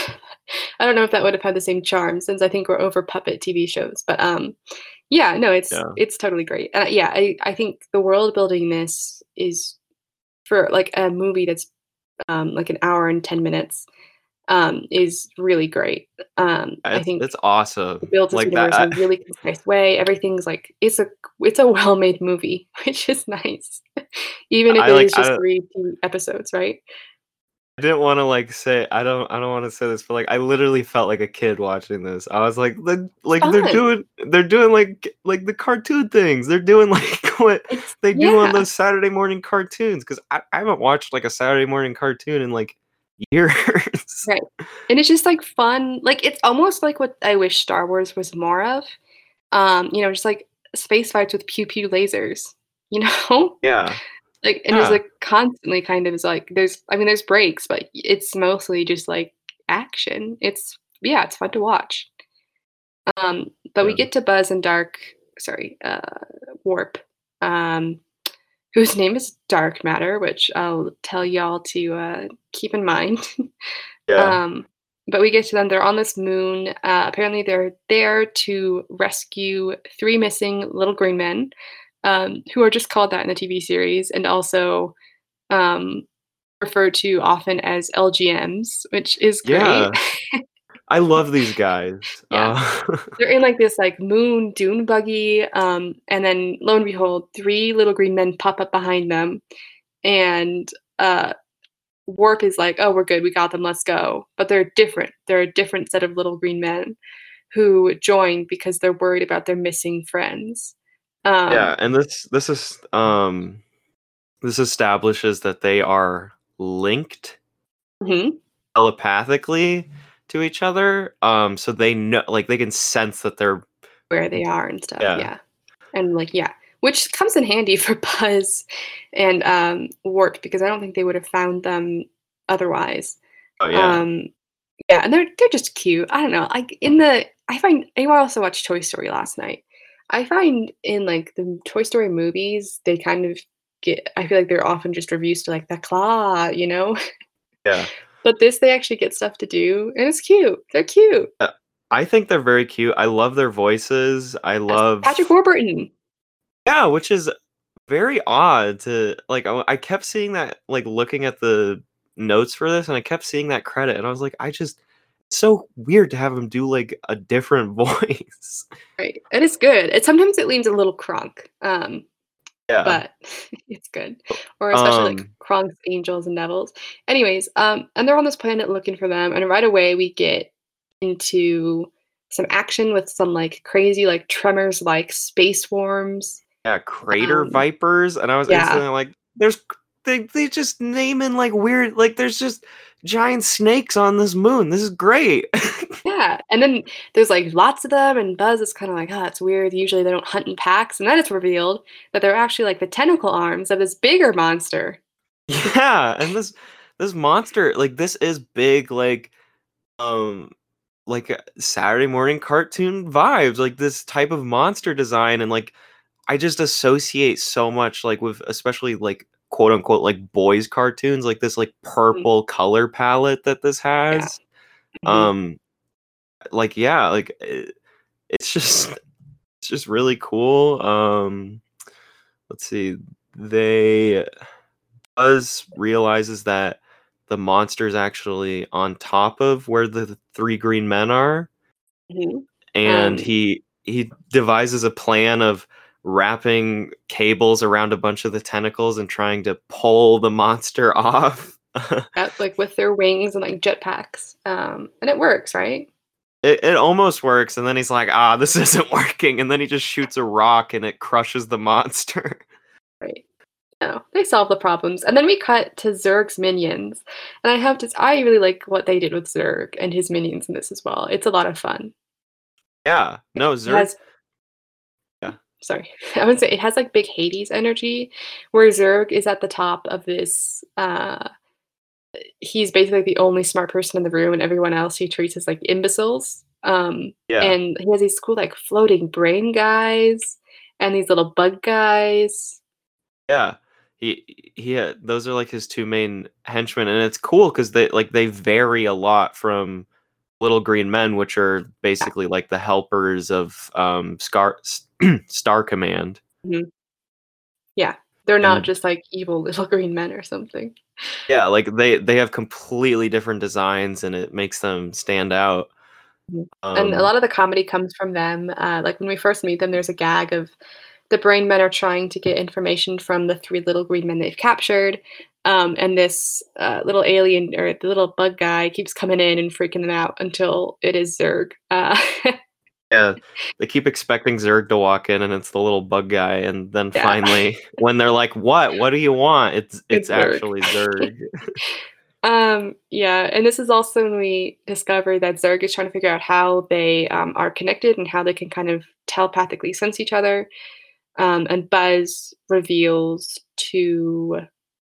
I don't know if that would have had the same charm since I think we're over puppet T V shows, but, um, yeah, no, it's Yeah. it's totally great. And, uh, yeah, I I think the world building in this is for, like, a movie that's, um, like, an hour and ten minutes, um, is really great. Um, I It's think it's it awesome. builds its Like that universe I, in a really concise way. Everything's like it's a it's a well-made movie, which is nice, even if I it like is just I three two episodes, right? I didn't want to like say I don't I don't want to say this, but like I literally felt like a kid watching this. I was like, the, It's like they're fun. doing they're doing like like the cartoon things. They're doing like what It's they do on yeah, those Saturday morning cartoons. Because I, I haven't watched like a Saturday morning cartoon in like years. right. And it's just like fun. Like it's almost like what I wish Star Wars was more of. Um, you know, just like space fights with pew pew lasers, you know? Yeah, Like and there's yeah, like constantly kind of is like there's I mean there's breaks, but it's mostly just like action. It's yeah, it's fun to watch. Um, but we yeah. get to Buzz and Dark, sorry, uh, Warp, um, whose name is Dark Matter, which I'll tell y'all to uh, keep in mind. Yeah. um, but we get to them. They're on this moon. Uh, apparently, they're there to rescue three missing little green men, um, who are just called that in the T V series, and also um, referred to often as L G Ms, which is great. Yeah. I love these guys. Yeah. Uh, They're in like this like moon dune buggy, um, and then lo and behold, three little green men pop up behind them, and uh, Warp is like, "Oh, we're good. We got them. Let's go." But they're different. They're a different set of little green men who joined because they're worried about their missing friends. Um, yeah, and this this is um this establishes that they are linked mhm, telepathically to each other. Um, so they know, like, they can sense that they're where they are and stuff. yeah, Yeah, and like yeah, which comes in handy for Buzz and um, Warp because I don't think they would have found them otherwise. oh yeah, Um, yeah, and they're they're just cute. I don't know. Like in the I find I also watched Toy Story last night. I find in like the Toy Story movies, they kind of get I feel like they're often just reduced to like the claw, you know? yeah. But this they actually get stuff to do and it's cute. They're cute. Uh, I think they're very cute. I love their voices. I Yes. love Patrick Warburton. yeah, which is very odd to like. I, I kept seeing that, like looking at the notes for this, and I kept seeing that credit, and I was like, I just it's so weird to have him do like a different voice. Right. And it's good. It sometimes it leans a little Kronk. Um, Yeah. but it's good. Or especially like Um. Kronk's angels and devils. Anyways, um, and they're on this planet looking for them, and right away we get into some action with some like crazy like tremors like space worms. Yeah, crater Um, vipers, and I was yeah, instantly like, "There's they they just naming like weird like there's just giant snakes on this moon. This is great." yeah. And then there's like lots of them, and Buzz is kind of like, oh, it's weird. Usually they don't hunt in packs, and then it's revealed that they're actually like the tentacle arms of this bigger monster. Yeah, and this this monster like this is big like um like uh, Saturday morning cartoon vibes, like this type of monster design, and like I just associate so much like with especially like quote unquote like boys cartoons, like this like Mhm. purple color palette that this Yeah. has. Mhm. Um like yeah, like it, it's just it's just really cool. Um let's see. They Buzz realizes that the monster's actually on top of where the three green men are, Mhm. and Um, he he devises a plan of wrapping cables around a bunch of the tentacles and trying to pull the monster off. Yep, like with their wings and like jetpacks. Um, and it works, right? It it almost works, and then he's like, "Ah, this isn't working," and then he just shoots a rock and it crushes the monster. Right. No, they solve the problems. And then we cut to Zurg's minions. And I have to I really like what they did with Zurg and his minions in this as well. It's a lot of fun. Yeah. No, It Zerg has yeah. sorry. I would say it has like big Hades energy where Zurg is at the top of this uh he's basically the only smart person in the room and everyone else he treats as like imbeciles. Um Yeah. and he has these cool like floating brain guys and these little bug guys. Yeah. He he had those are like his two main henchmen, and it's cool because they like they vary a lot from Little Green Men, which are basically like the helpers of um Scar Star Command. Mhm. Yeah. They're not And just like evil little green men or something. yeah, like they they have completely different designs and it makes them stand out. Mhm. And a Um lot of the comedy comes from them. Uh, like when we first meet them, there's a gag of the brain men are trying to get information from the three little green men they've captured. Um, and this uh, little alien or the little bug guy keeps coming in and freaking them out until it is Zurg. Uh, yeah, they keep expecting Zurg to walk in and it's the little bug guy, and then yeah, finally when they're like, "What? What do you want?" It's it's it's Zurg. actually Zurg. Um, yeah, and this is also when we discover that Zurg is trying to figure out how they um, are connected and how they can kind of telepathically sense each other. Um, and Buzz reveals to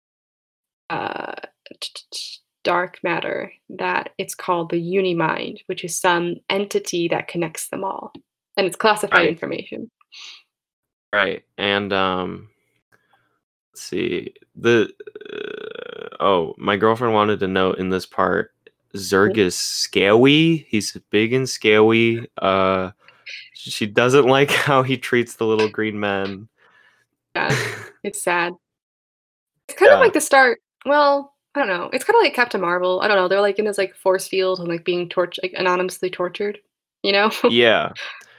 uh, t- t- t- Dark Matter that it's called the Unimind, which is some entity that connects them all, and it's classified Right. information. Right. And um let's see. The uh, oh, my girlfriend wanted to note in this part Zurg is scary. He's big and scary. Uh, she doesn't like how he treats the little green men. Yeah, it's sad. It's kind of Yeah. like the start. Well, I don't know. It's kind of like Captain Marvel. I don't know. They're like in this like force field and like being tortured, like anonymously tortured. You know? Yeah.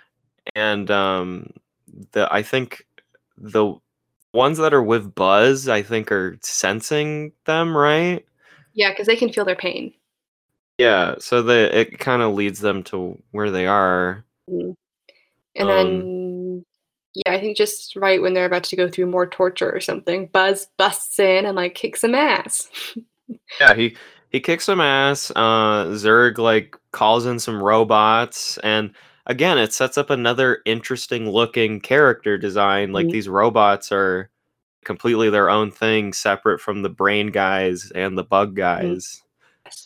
And um, the I think the ones that are with Buzz, I think, are sensing them, right? Yeah, because they can feel their pain. Yeah, so the it kind of leads them to where they are. Mm. And Um, then, yeah, I think just right when they're about to go through more torture or something, Buzz busts in and like kicks some ass. yeah, he he kicks some ass. Uh, Zurg like calls in some robots, and again, it sets up another interesting looking character design. Like Mhm. these robots are completely their own thing, separate from the brain guys and the bug guys. Yes.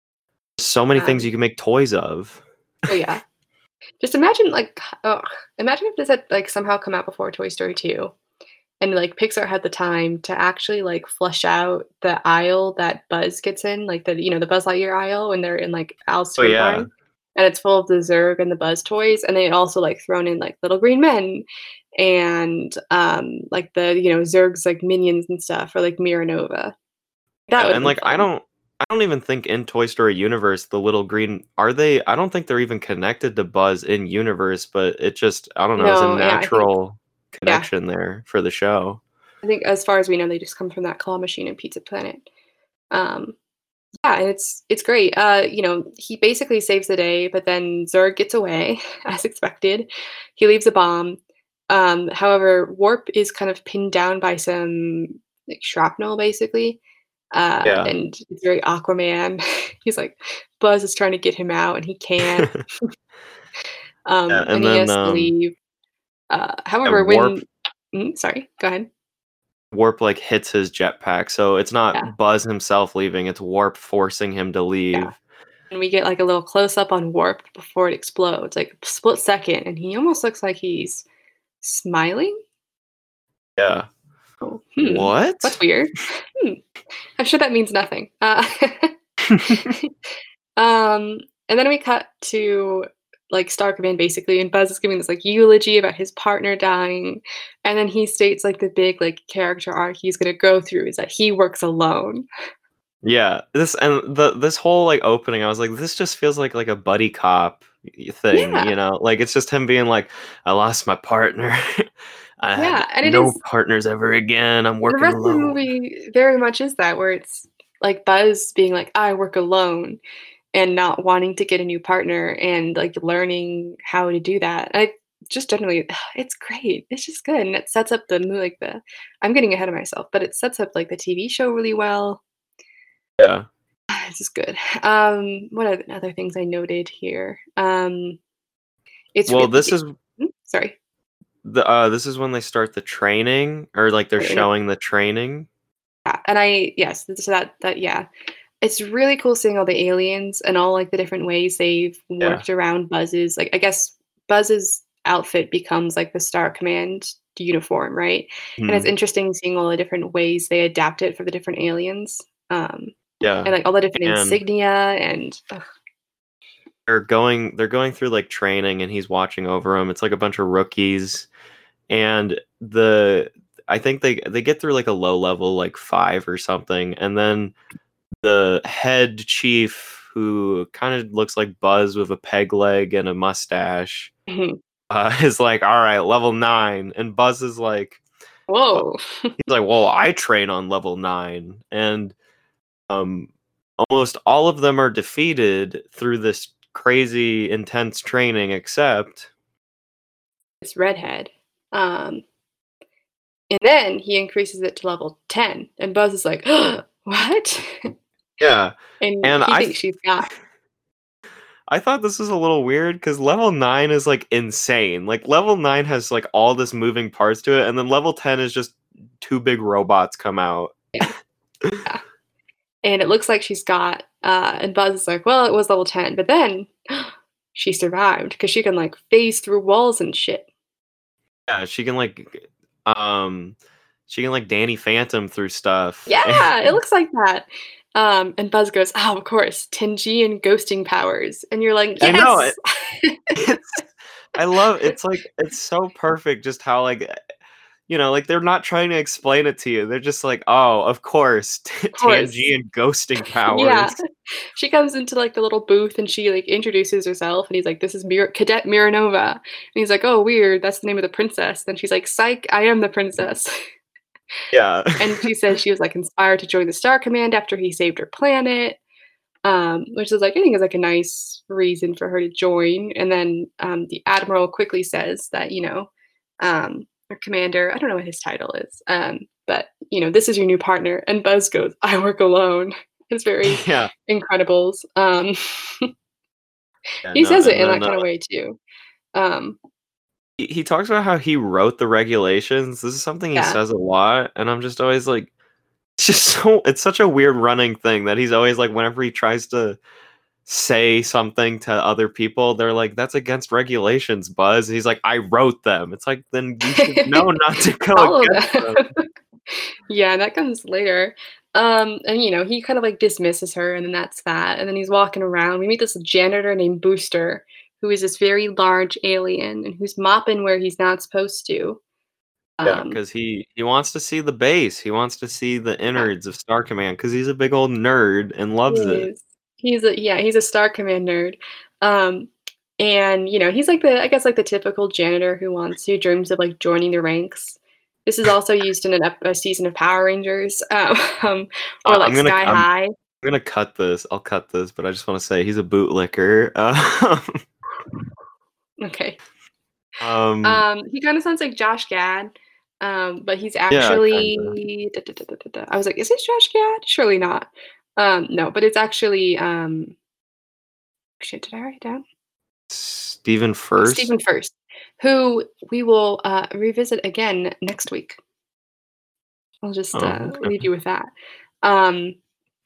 So many things Um, you can make toys of. Oh yeah. Just imagine like ugh, imagine if this had like somehow come out before Toy Story two. And like Pixar had the time to actually like flush out the aisle that Buzz gets in, like the you know, the Buzz Lightyear aisle when they're in like Al's Oh toy yeah, barn. And it's full of the Zurg and the Buzz toys, and they also like thrown in like little green men and um like the you know Zurg's like minions and stuff or like Miranova. That yeah, would have and been like I fun. don't, I don't even think in Toy Story universe the little green are they? I don't think they're even connected to Buzz in universe, but it just I don't know, it's a No, yeah, I think natural yeah, connection there for the show. I think as far as we know, they just come from that claw machine in Pizza Planet. Um, Yeah, and it's it's great. Uh, you know, he basically saves the day, but then Zurg gets away as expected. He leaves a bomb. Um, however, Warp is kind of pinned down by some like shrapnel, basically, uh, Yeah, and it's very Aquaman. He's like, Buzz is trying to get him out, and he can't. yeah, Um, and and he then has to um, leave. Uh, yeah, however, Warp when mm, sorry, go ahead. Warp like hits his jetpack, so it's Yeah, not Buzz himself leaving; it's Warp forcing him to yeah. leave. And we get like a little close up on Warp before it explodes, like a split second, and he almost looks like he's smiling? Yeah. Oh, hmm, that's What? weird. Hmm, I'm sure that means nothing. Uh, um, and then we cut to like Star Command basically, and Buzz is giving this like eulogy about his partner dying, and then he states like the big like character arc he's gonna go through is that he works alone. Yeah, this and the this whole like opening, I was like, this just feels like like a buddy cop y- thing, Yeah, you know? Like it's just him being like, I lost my partner. I had yeah, and it no is. partners ever again. I'm The working rest of the alone. movie very much is that where it's like Buzz being like, I work alone and not wanting to get a new partner and like learning how to do that. I just generally it's great. It's just good. And it sets up the mo- like the I'm getting ahead of myself, but it sets up like the T V show really well. Yeah. This is good. Um what are the other things I noted here? Um it's Well, really this is sorry. the uh this is when they start the training or like they're Sorry, showing the training. yeah, and I yes, so that that yeah. It's really cool seeing all the aliens and all like the different ways they've Yeah. worked around Buzz's like I guess Buzz's outfit becomes like the Star Command uniform, right? And it's Mhm. interesting seeing all the different ways they adapt it for the different aliens. Um Yeah. and like all the different And insignia and ugh, they're going they're going through like training and he's watching over them. It's like a bunch of rookies and the I think they they get through like a low level like five or something and then the head chief who kind of looks like Buzz with a peg leg and a mustache uh, is like, all right, level nine, and Buzz is like, "Well," whoa. he's like, well, I train on level nine, and um, almost all of them are defeated through this crazy intense training, except It's redhead. Um and then he increases it to level ten and Buzz is like, what? yeah, And and he I thinks she's got I thought this was a little weird because level nine is like insane. Like level nine has like all this moving parts to it, and then level ten is just two big robots come out. yeah. Yeah. And it looks like she's got uh and Buzz is like, well, it was level ten, but then she survived because she can like phase through walls and shit. Yeah, she can like um she can like Danny Phantom through stuff. Yeah, it looks like that. Um, and Buzz goes, "Oh, of course, Tenjian ghosting powers." And you're like, I know it. "Yes!" It's I love it's like it's so perfect just how like eh, you know, like they're not trying to explain it to you. They're just like, "Oh, of course, T- Of course. Tangian ghosting Yeah. powers." She comes into, like, the little booth, and she, like, introduces herself, and he's like, "This is Mir Cadet Miranova." And he's like, "Oh, weird, that's the name of the princess." Then she's like, "Psych, I am the princess." Yeah. And she says she was, like, inspired to join the Star Command after he saved her planet, um, which is, like I think is, like, a nice reason for her to join, and then, um, the Admiral quickly says that, you know, um, her commander I don't know what his title is, um, but, you know, "This is your new partner," and Buzz goes, "I work alone." It's very Yeah. Incredibles, um, Yeah, he no, says it and in that then, uh kinda way too. Um he he talks about how he wrote the regulations. This is something he Yeah. says a lot, and I'm just always like it's just so it's such a weird running thing that he's always like, whenever he tries to say something to other people, they're like, "That's against regulations, Buzz." He's like, "I wrote them." It's like, "Then you should know not to go Follow against them. them." Yeah, that comes later. Um, and, you know, he kind of, like, dismisses her, and then that's that, and then he's walking around. We meet this janitor named Booster, who is this very large alien and who's mopping where he's not supposed to. Yeah, Um 'cause he he wants to see the base. He wants to see the Yeah. innards of Star Command 'cause he's a big old nerd and He loves it. is. He's a yeah, he's a Star Command nerd. Um, and, you know, he's like the I guess, like, the typical janitor who wants who dreams of, like, joining the ranks. This is also used in an ep a season of Power Rangers, um, or, Uh, I'm like, gonna Sky I'm High. gonna cut this. I'll cut this, but I just wanna say he's a bootlicker. Um Okay. Um Um, he kinda sounds like Josh Gad, um, but he's Yeah, kinda. actually I was like, "Is this Josh Gad? Surely not." Um, no, but it's actually, um shit, did I write it down? Steven Furst? Steven Furst, who we will, uh, revisit again next week. I'll just, Oh, uh, leave okay. you with that. Um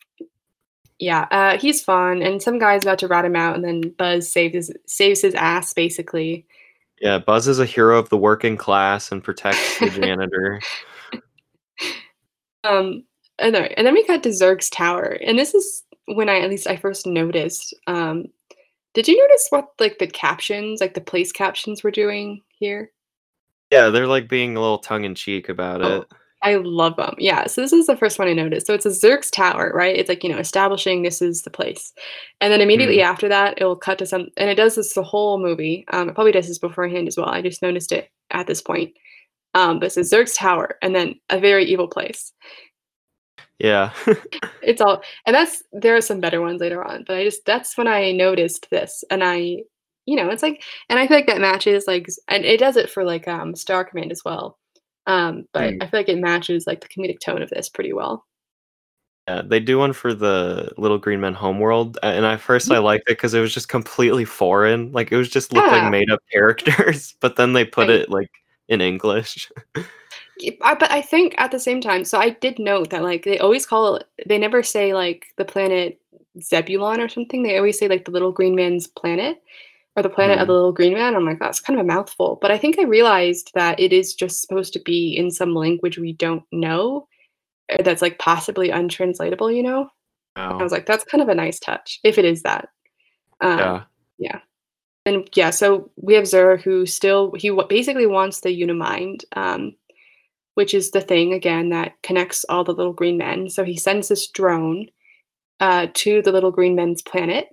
Yeah, uh, he's fun, and some guy's about to rat him out, and then Buzz saved his saves his ass, basically. Yeah, Buzz is a hero of the working class and protects the janitor. Um, and then and then we got to Zurg's tower, and this is when I at least I first noticed, um did you notice what, like, the captions, like, the place captions were doing here? Yeah, they're, like, being a little tongue in cheek about Oh, it. I love 'em. Yeah, so this is the first one I noticed. So it's a Zurg's tower, right? It's like, you know, establishing this is the place. And then immediately Mhm. after that, it'll cut to some and it does this the whole movie. Um, it probably does this beforehand as well. I just noticed it at this point. Um, but it says Zurg's tower and then a very evil place. Yeah. It's all and that's there are some better ones later on, but I just that's when I noticed this, and I you know, it's like and I feel like that matches, like s and it does it for, like, um, Star Command as well. Um, but Mm. I feel like it matches, like, the comedic tone of this pretty well. Yeah, they do one for the Little Green Men Homeworld, a and at first I Mhm. liked it 'cause it was just completely foreign, like, it was just looked like Yeah. made up characters, but then they put Right. it, like, in English. Y uh, but I think at the same time so I did note that, like, they always call it they never say, like, the planet Zebulon or something, they always say, like, the Little Green Man's planet, or the planet of the Mhm. Little Green Man, I'm like, "That's kind of a mouthful," but I think I realized that it is just supposed to be in some language we don't know, or that's, like, possibly untranslatable, you know? I Oh. was like, "That's kind of a nice touch," if it is that. Um, Yeah. yeah. And, yeah, so we have Zur who still he wa basically wants the Unimind, um, which is the thing, again, that connects all the Little Green Men, so he sends this drone, uh, to the Little Green Men's planet.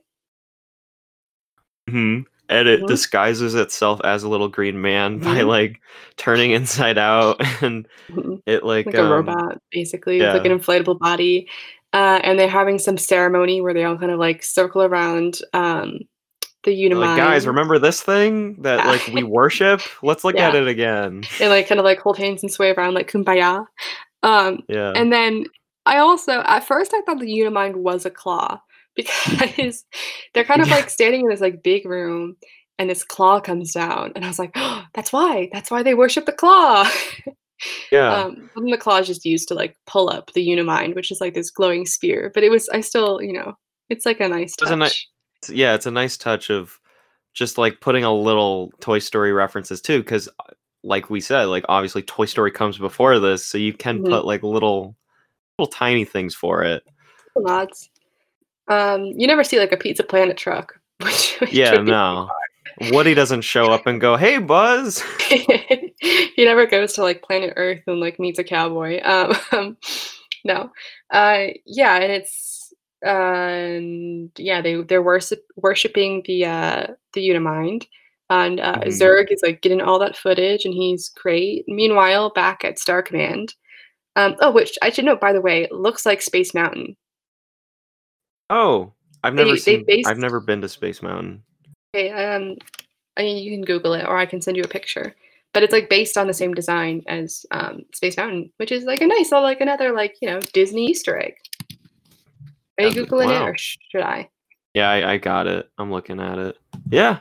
Mhm, and it Mhm. disguises itself as a little green man by, Mhm. like, turning inside out, and Mhm. it, like, Like a um robot, basically, with, like, yeah. an inflatable body, uh, and they're having some ceremony where they all kind of, like, circle around, um, the They're like, "Guys, Unimind. remember this thing that, Yeah. like, we worship? Let's look at Yeah. it again." And, like, kinda, like, hold hands and sway around like Kumbaya. Um, Yeah. and then I also at first, I thought the Unimind was a claw because they're kind of, Yeah. like, standing in this, like, big room, and this claw comes down, and I was like, "That's why, that's why they worship the claw." Yeah. Um, and the claw is just used to, like, pull up the Unimind, which is, like, this glowing spear, but it was I still, you know, it's, like, a nice Doesn't it touch. yeah, it's a nice touch of just, like, putting a little Toy Story references too, 'cause, uh, like we said, like, obviously, Toy Story comes before this, so you can Mhm. put, like, little little tiny things for it. nods. Um, you never see like a Pizza Planet truck. Which, which Yeah, would be no. Woody doesn't show up and go, "Hey, Buzz." he never goes to like planet Earth and like meets a cowboy. Um, no, uh, yeah, and it's uh, and yeah, they they're worship, worshiping the uh, the Unimind, and uh, Mhm. Zurg is like getting all that footage, and he's great. Meanwhile, back at Star Command, um, oh, which I should note by the way, looks like Space Mountain. Oh, I've never They they seen. I've based never been to Space Mountain. okay, um, I mean, you can Google it, or I can send you a picture. But it's like based on the same design as um, Space Mountain, which is like a nice little, like another like you know Disney Easter egg. Are you Yeah, googling it, wow. or should I? Yeah, I, I got it. I'm looking at it. Yeah.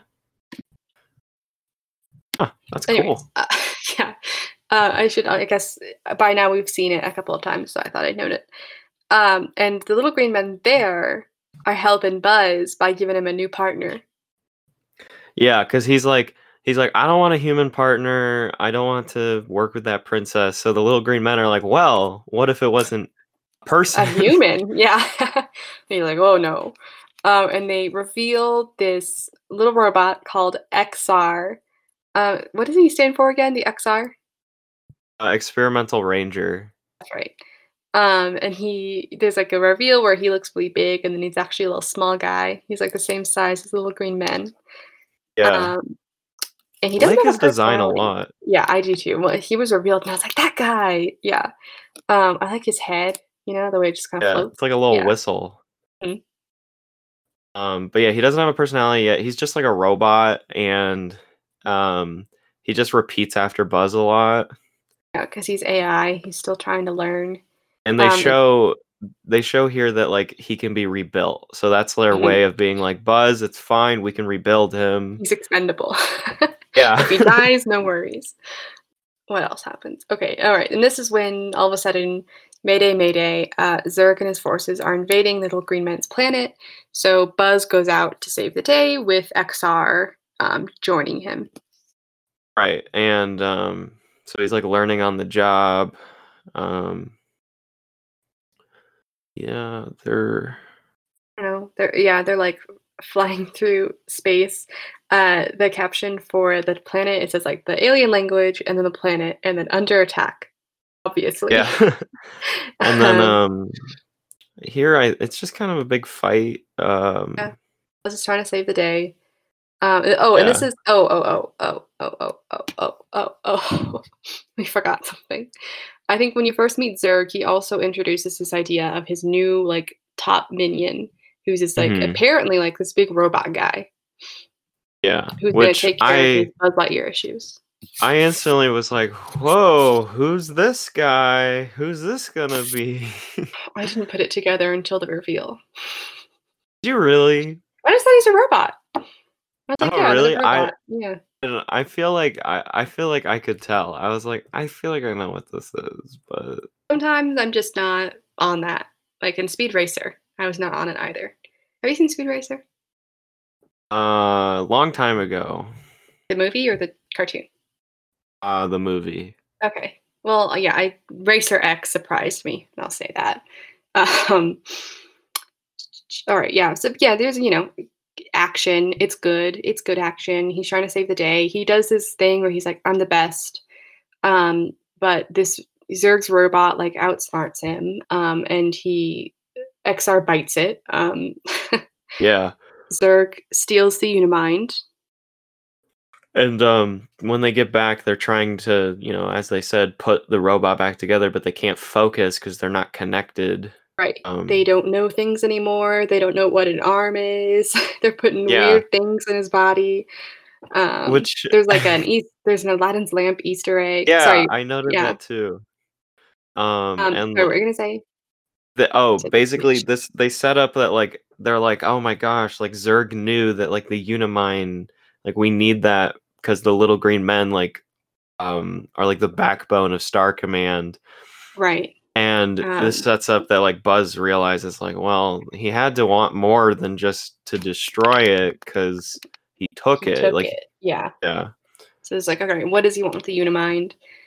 Huh, that's Anyways, cool. uh, yeah, uh, I should. I guess by now we've seen it a couple of times, so I thought I'd note it. Um, and the little green men there are helping Buzz by giving him a new partner. Yeah, because he's like, he's like, I don't want a human partner. I don't want to work with that princess. So the little green men are like, well, what if it wasn't a person? A human, yeah. And you're like, oh no. Um, and they reveal this little robot called X R. Uh, what does he stand for again? The X R? uh, experimental ranger. That's right. Um, and he there's like a reveal where he looks really big, and then he's actually a little small guy. He's like the same size as the little green men. Yeah, Um, and he I doesn't like have his a design a personality. lot. Yeah, I do too. Well, he was revealed, and I was like, that guy. Yeah. Um, I like his head. You know, the way it just kind of Yeah, floats. it's like a little Yeah. whistle. Mhm. Um, but yeah, he doesn't have a personality yet. He's just like a robot, and um, he just repeats after Buzz a lot. Yeah, because he's A I. He's still trying to learn. And they Um, it- show they show here that like he can be rebuilt. So that's their Mhm. way of being like, Buzz, it's fine, we can rebuild him. he's expendable. Yeah. If he dies, no worries. What else happens? Okay, all right. And this is when all of a sudden, Mayday, Mayday, uh, Zurg and his forces are invading Little Green Man's planet. So Buzz goes out to save the day with X R um, joining him. Right. And um so he's like learning on the job. Um yeah, they're You know, they're yeah, they're like flying through space. Uh, the caption for the planet it says like the alien language, and then the planet, and then under attack. Obviously. yeah. And then Um, um here I it's just kind of a big fight. Um Yeah. Buzz is trying to save the day. Um, uh, oh, and this Yeah. is oh oh oh oh oh oh oh oh oh oh. We forgot something. I think when you first meet Zurg, he also introduces this idea of his new like top minion, who's this like Mhm. apparently like this big robot guy Yeah. who's gonna Which take care of I his Buzz Lightyear issues. I instantly was like, whoa, who's this guy? Who's this gonna be? I didn't put it together until the reveal. Did you really? I just thought he's a robot. I was like, Oh, yeah, really? another I robot. Yeah. I don't- I feel like I, I feel like I could tell. I was like, I feel like I know what this is, but Sometimes I'm just not on that. Like in Speed Racer, I was not on it either. Have you seen Speed Racer? uh, long time ago, The movie or the cartoon? uh, the movie. Okay. Well, uh, yeah, I Racer X surprised me. I'll say that. Um, all right, yeah. So yeah, there's you know action. It's good. It's good action. He's trying to save the day. He does this thing where he's like, "I'm the best," um, but this Zurg's robot like outsmarts him, um, and he X R bites it. Um, Yeah. Zurg steals the Unimind. And um, when they get back, they're trying to, you know, as they said, put the robot back together, but they can't focus because they're not connected. Right. Um, They don't know things anymore. They don't know what an arm is. They're putting Yeah. weird things in his body. Um, Which there's like an East, there's an Aladdin's lamp Easter egg. yeah, Sorry. I noted Yeah. that too. Um, Um, and sorry, what were you gonna say? the, oh, To basically reach- this they set up that like they're like, oh my gosh, like Zurg knew that like the Unimind, like we need that because the little green men like um are like the backbone of Star Command. Right. And Um, this sets up that like Buzz realizes like, well, he had to want more than just to destroy it because he took He it. took like it. Yeah. yeah. So it's like, okay, what does he want with the Unimind?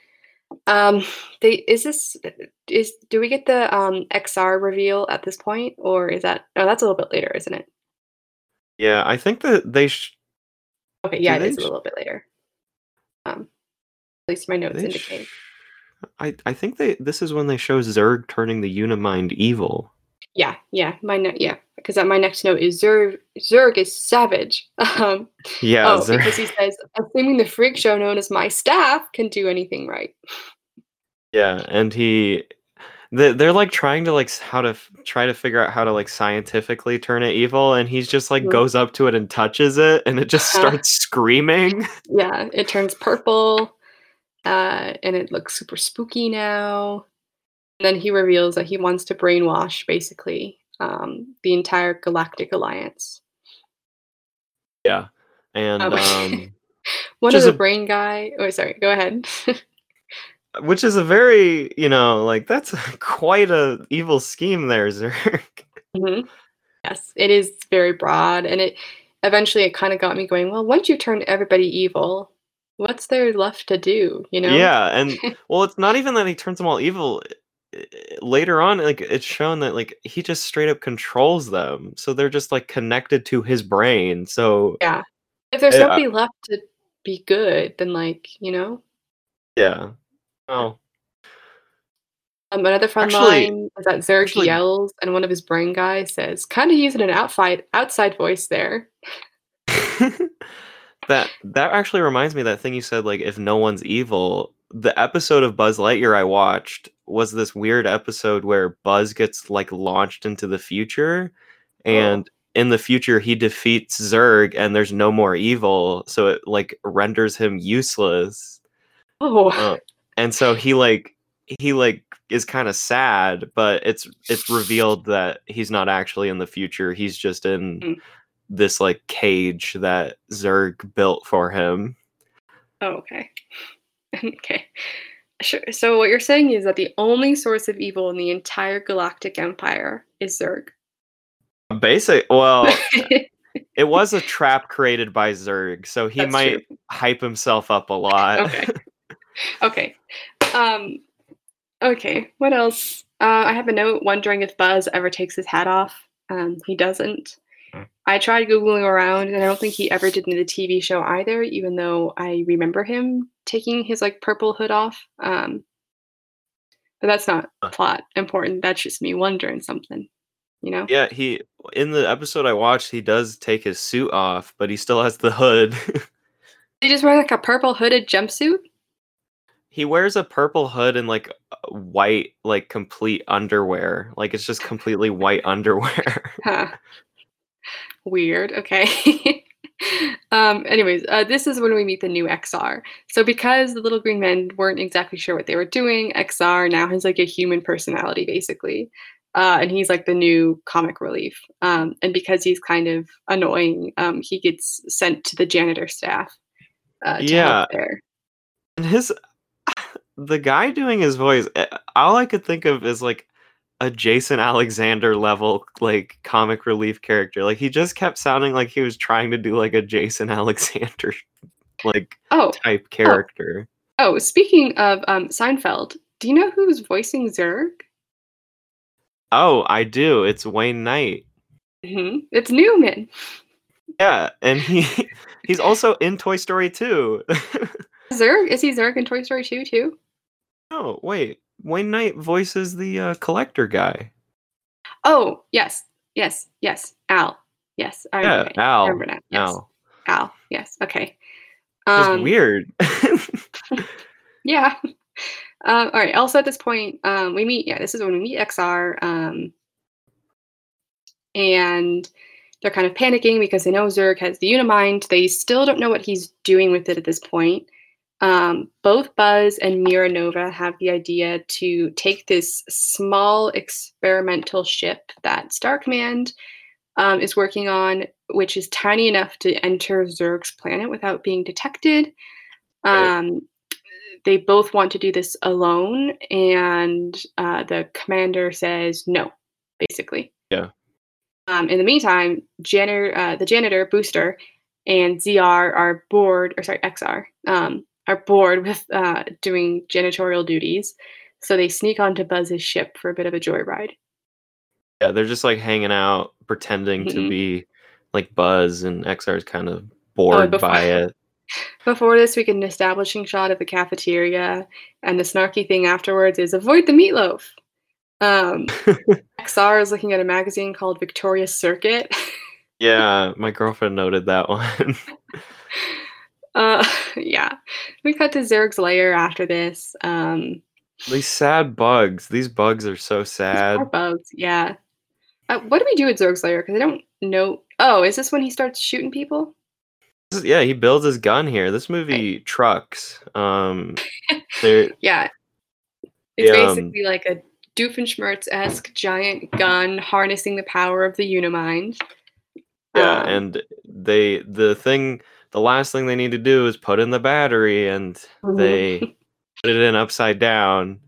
Um, they is this is do we get the um X R reveal at this point, or is that no? That's a little bit later, isn't it? Yeah, I think that they sh- Okay, do yeah, it they is a sh- little bit later. Um, at least my notes they indicate. sh- I I think they this is when they show Zurg turning the Unimind evil. Yeah, yeah, my note, yeah, because my next note is Zerg. Zerg is savage. Um, Yeah, oh, Zurg. because he says, assuming the freak show known as my staff can do anything right. Yeah, and he they they're like trying to like s- how to f- try to figure out how to like scientifically turn it evil, and he's just like Mhm. goes up to it and touches it, and it just Uh, starts screaming. yeah, it turns purple, uh, and it looks super spooky now. And then he reveals that he wants to brainwash basically um, the entire Galactic Alliance. Yeah, and Um, um, one which of is the a brain guy. Oh, sorry. Go ahead. which is a very you know like that's quite a evil scheme there, Zurg. hmm Yes, it is very broad, and it eventually it kind of got me going. Well, once you turn everybody evil, what's there left to do? You know? Yeah, and well, it's not even that he turns them all evil. I- I- Later on, like it's shown that like he just straight up controls them, so they're just like connected to his brain. So Yeah. If there's eh, nobody left to be good, then like you know. yeah. Oh, Um, another fun actually, line is that Zerg actually, yells, and one of his brain guys says, "Kind of using an outside outside voice there." that that actually reminds me of that thing you said. Like, if no one's evil, the episode of Buzz Lightyear I watched was this weird episode where Buzz gets like launched into the future, Oh, and in the future he defeats Zurg, and there's no more evil, so it like renders him useless. oh, Uh, and so he like he like is kind of sad, but it's it's revealed that he's not actually in the future. He's just in Mm. this like cage that Zurg built for him. oh, okay, okay. Sure. So what you're saying is that the only source of evil in the entire galactic empire is Zerg. Basic. Well, it was a trap created by Zurg, so he That's true. might hype himself up a lot. Okay. Okay. Um. Okay. What else? Uh, I have a note wondering if Buzz ever takes his hat off. Um, he doesn't. I tried Googling around, and I don't think he ever did in the T V show either, even though I remember him taking his like purple hood off. Um, but that's not plot important. That's just me wondering something, you know? Yeah, he in the episode I watched, he does take his suit off, but he still has the hood. They just wear like a purple hooded jumpsuit. He wears a purple hood and like uh, white, like complete underwear. Like it's just completely white underwear. Huh. Weird. Okay. um, anyways, uh, this is when we meet the new X R. So because the little green men weren't exactly sure what they were doing, X R now has like a human personality basically. Uh, and he's like the new comic relief. Um, and because he's kind of annoying, um, he gets sent to the janitor staff uh, to help Yeah, there. and his the guy doing his voice, eh, all I could think of is like a Jason Alexander level like comic relief character. Like he just kept sounding like he was trying to do like a Jason Alexander like Oh, type oh, character. oh, speaking of um, Seinfeld, do you know who's voicing Zurg? Oh, I do. It's Wayne Knight. hmm It's Newman. Yeah, and he he's also in Toy Story two. Zurg? Is he Zurg in Toy Story two too? Oh, wait. Wayne Knight voices the uh, collector guy. Oh, yes. Yes. Yes. Al. Yes. I Yeah, remember. I remember Al. now. Yes. Al. Al. Yes. Okay. Just Um, weird. yeah. Uh, all right. Also, at this point, um, we meet. Yeah, this is when we meet X R, um, and they're kind of panicking because they know Zurg has the Unimind. They still don't know what he's doing with it at this point. Um, both Buzz and Mira Nova have the idea to take this small experimental ship that Star Command um, is working on, which is tiny enough to enter Zurg's planet without being detected. Right. Um, they both want to do this alone, and uh, the commander says no, basically. Yeah. Um, in the meantime, janitor, uh, the janitor, Booster, and Z R are bored, or sorry, X R, um, are bored with uh, doing janitorial duties, so they sneak onto Buzz's ship for a bit of a joyride. Yeah, they're just like hanging out, pretending to Mhm. be like Buzz, and X R is kind of Oh, and bored before by it. before this, we get an establishing shot of the cafeteria, and the snarky thing afterwards is avoid the meatloaf. Um, X R is looking at a magazine called Victoria's Circuit. Yeah, my girlfriend noted that one. uh, yeah, we cut to Zurg's lair after this. Um, These sad bugs. These bugs are so these poor sad. bugs. Yeah. Uh, what do we do at Zurg's lair? Because I don't know. Oh, is this when he starts shooting people? This is- Yeah, he builds his gun here. This Right. movie trucks. Um, there, Yeah, it's um, basically like a Doofenshmirtz-esque giant gun harnessing the power of the Unimind. yeah, Um, and they the thing, the last thing they need to do is put in the battery, and they mhm. put it in upside down,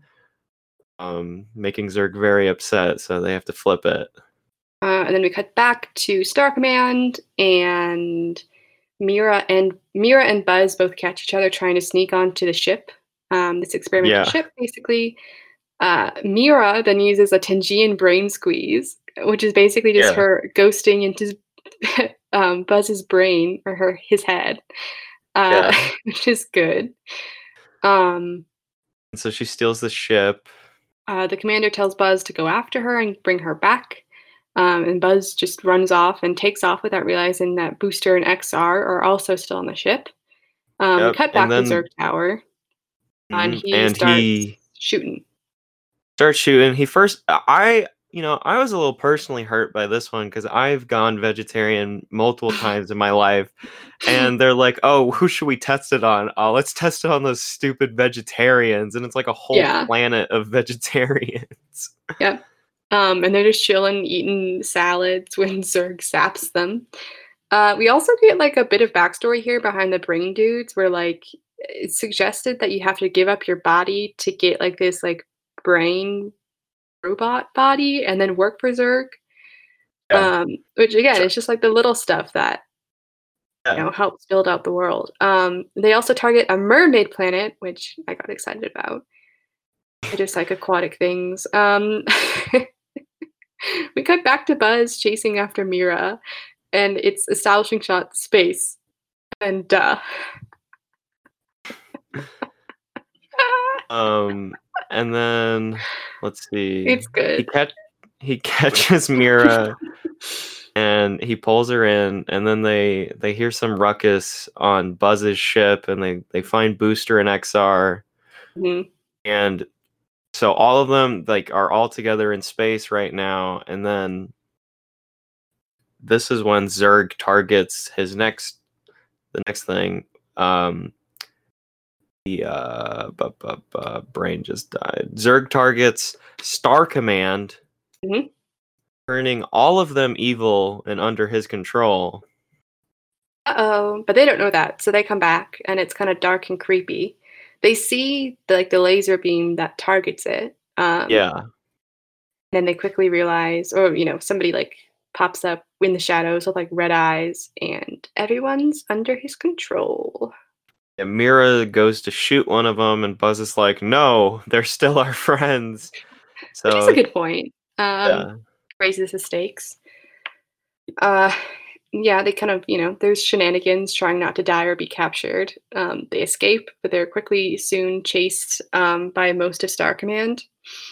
um, making Zurg very upset. So they have to flip it. Uh, and then we cut back to Star Command, and Mira and Mira and Buzz both catch each other trying to sneak onto the ship. Um, this experimental Yeah, ship, basically. Uh, Mira then uses a Tenjian brain squeeze, which is basically just yeah, her ghosting into um, Buzz's brain or her his head, uh, yeah. which is good. Um, And so she steals the ship. uh, the commander tells Buzz to go after her and bring her back. Um, and Buzz just runs off and takes off without realizing that Booster and X R are also still on the ship. Um, we Yep, cut and back to then Zurg Tower, and mhm, he and starts he shooting. starts shooting. He first, I, you know, I was a little personally hurt by this one because I've gone vegetarian multiple times in my life, and they're like, "Oh, who should we test it on? Oh, let's test it on those stupid vegetarians," and it's like a whole Yeah, planet of vegetarians. yep. Um, and they're just chilling, eating salads when Zurg saps them. Uh, we also get like a bit of backstory here behind the brain dudes, where like it's suggested that you have to give up your body to get like this like brain robot body and then work for Zurg. Yeah, Um, which again so, is just like the little stuff that you yeah, know helps build out the world. Um, they also target a mermaid planet, which I got excited about. They're just like aquatic things. Um, we cut back to Buzz chasing after Mira, and it's establishing shot space, and duh. um, and then let's see. It's He good. catch he catches Mira, and he pulls her in, and then they they hear some ruckus on Buzz's ship, and they they find Booster and X R, Mhm. and so all of them like are all together in space right now, and then this is when Zurg targets his next the next thing. Um, the uh, bu- bu- bu- brain just died. Zurg targets Star Command, Mhm. turning all of them evil and under his control. Uh-oh, but they don't know that, so they come back, and it's kind of dark and creepy. They see the, like the laser beam that targets it. Um, Yeah. then they quickly realize, or you know, somebody like pops up in the shadows with like red eyes, and everyone's under his control. Yeah, Mira goes to shoot one of them, and Buzz is like, "No, they're still our friends." Which is a So good point. Um, yeah, raises the stakes. Uh, yeah, they kind of, you know, there's shenanigans trying not to die or be captured. Um, they escape, but they're quickly soon chased um, by most of Star Command.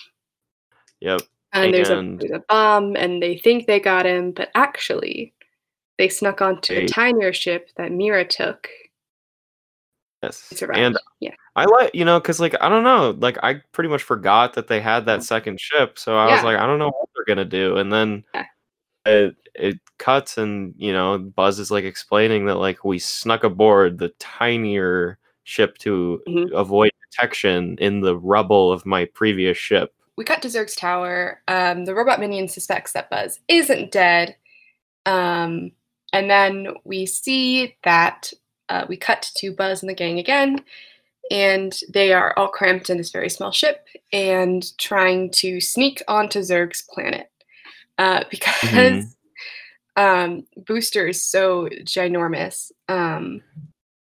yep, And there's a and there's a bomb, and they think they got him, but actually, they snuck onto a they, tinier ship that Mira took. They yes, and survived. Yeah, I like you know because like I don't know, like I pretty much forgot that they had that second ship, so I was yeah, like, I don't know what they're gonna do, and then yeah. it it cuts, and you know Buzz is like explaining that like we snuck aboard the tinier ship to Mhm. avoid detection in the rubble of my previous ship. We cut to Zurg's tower. Um, the robot minion suspects that Buzz isn't dead. Um, and then we see that uh, we cut to Buzz and the gang again, and they are all cramped in this very small ship and trying to sneak onto Zurg's planet. Uh, because Mhm. um, Booster is so ginormous. Um,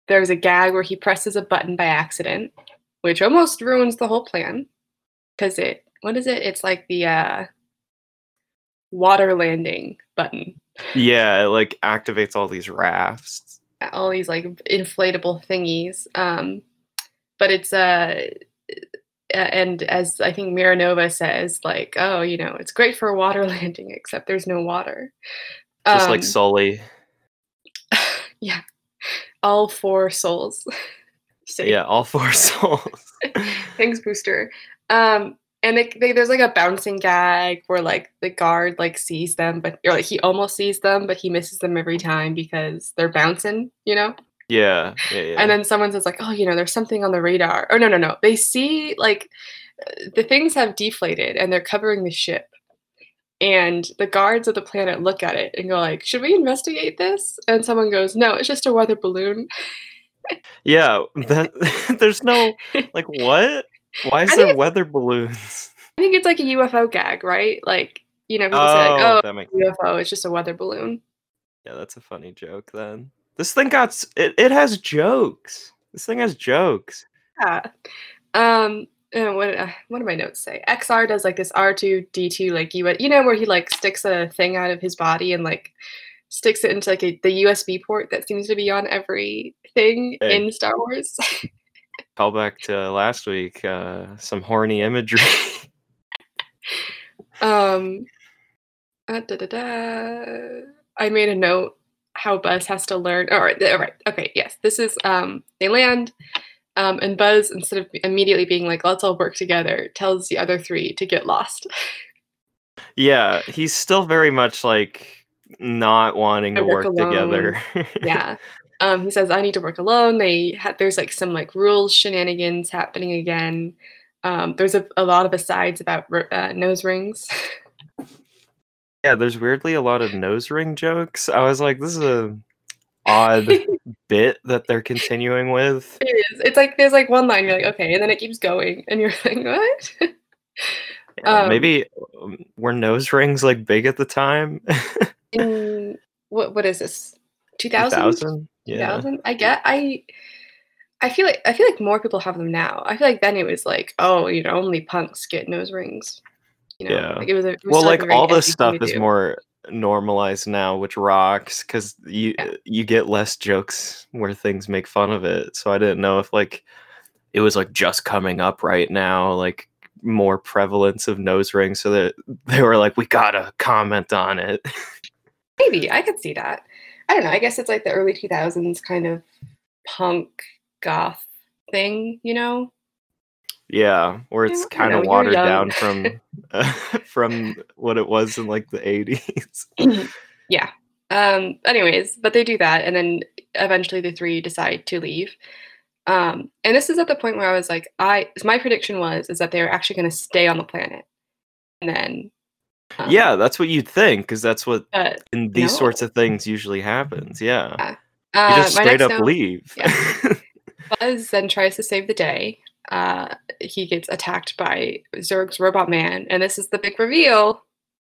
there's a gag where he presses a button by accident, which almost ruins the whole plan. Because it, what is it? It's like the uh, water landing button. Yeah, it like activates all these rafts. All these like inflatable thingies. Um, but it's uh, and as I think Miranova says, like, oh, you know, it's great for a water landing, except there's no water. Just um, like Sully. Yeah, all four souls. Say. Yeah, all four souls. Thanks, Booster. Um, and they, they, there's like a bouncing gag where like the guard like sees them, but or like he almost sees them, but he misses them every time because they're bouncing, you know? Yeah, yeah, yeah. And then someone says like, oh, you know, there's something on the radar. Or no, no, no. They see like the things have deflated and they're covering the ship. And the guards of the planet look at it and go like, should we investigate this? And someone goes, no, it's just a weather balloon. Yeah, that, there's no, like, what? Why is there weather balloons? I think it's like a U F O gag, right? Like, you know, people oh, say like, oh, that makes U F O, it's just a weather balloon. Yeah, that's a funny joke then. This thing got, it, it has jokes. This thing has jokes. Yeah. Um, Uh, what uh, what do my notes say? X R does like this R two D two like you you know where he like sticks a thing out of his body and like sticks it into like a, the U S B port that seems to be on every thing hey. in Star Wars. Call back to last week, uh, some horny imagery. um, uh, da, da, da. I made a note how Buzz has to learn. All right, all right, okay, yes, this is um they land. Um, and Buzz, instead of immediately being like, let's all work together, tells the other three to get lost. Yeah, he's still very much like not wanting to work, work together. Yeah. Um, he says, I need to work alone. They ha- There's like some like rules shenanigans happening again. Um, there's a, a lot of asides about uh, nose rings. Yeah, there's weirdly a lot of nose ring jokes. I was like, this is a odd bit that they're continuing with. It is. It's like there's like one line you're like, okay, and then it keeps going, and you're like, what? Yeah, um, maybe um, were nose rings like big at the time? in what what is this? two thousand? two thousand? Yeah. two thousand? I get I I feel like I feel like more people have them now. I feel like then it was like, oh, you know, only punks get nose rings. You know, yeah. Like it was a, it was well, like like all this stuff is more normalized now, which rocks because you yeah. you get less jokes where things make fun of it. So I didn't know if like it was like just coming up right now, like more prevalence of nose rings, so that they were like, we gotta comment on it. Maybe I could see that. I don't know. I guess it's like the early two thousands kind of punk goth thing, you know? Yeah, or it's yeah, kind of watered down from uh, from what it was in like the eighties. Yeah. Um, anyways, but they do that, and then eventually the three decide to leave. Um, and this is at the point where I was like, I my prediction was is that they were actually going to stay on the planet, and then. Um, yeah, that's what you'd think, because that's what uh, in these no. sorts of things usually happens. Yeah, yeah. Uh, you just straight up note, leave. Yeah. Buzz then tries to save the day. Uh, he gets attacked by Zurg's robot man, and this is the big reveal.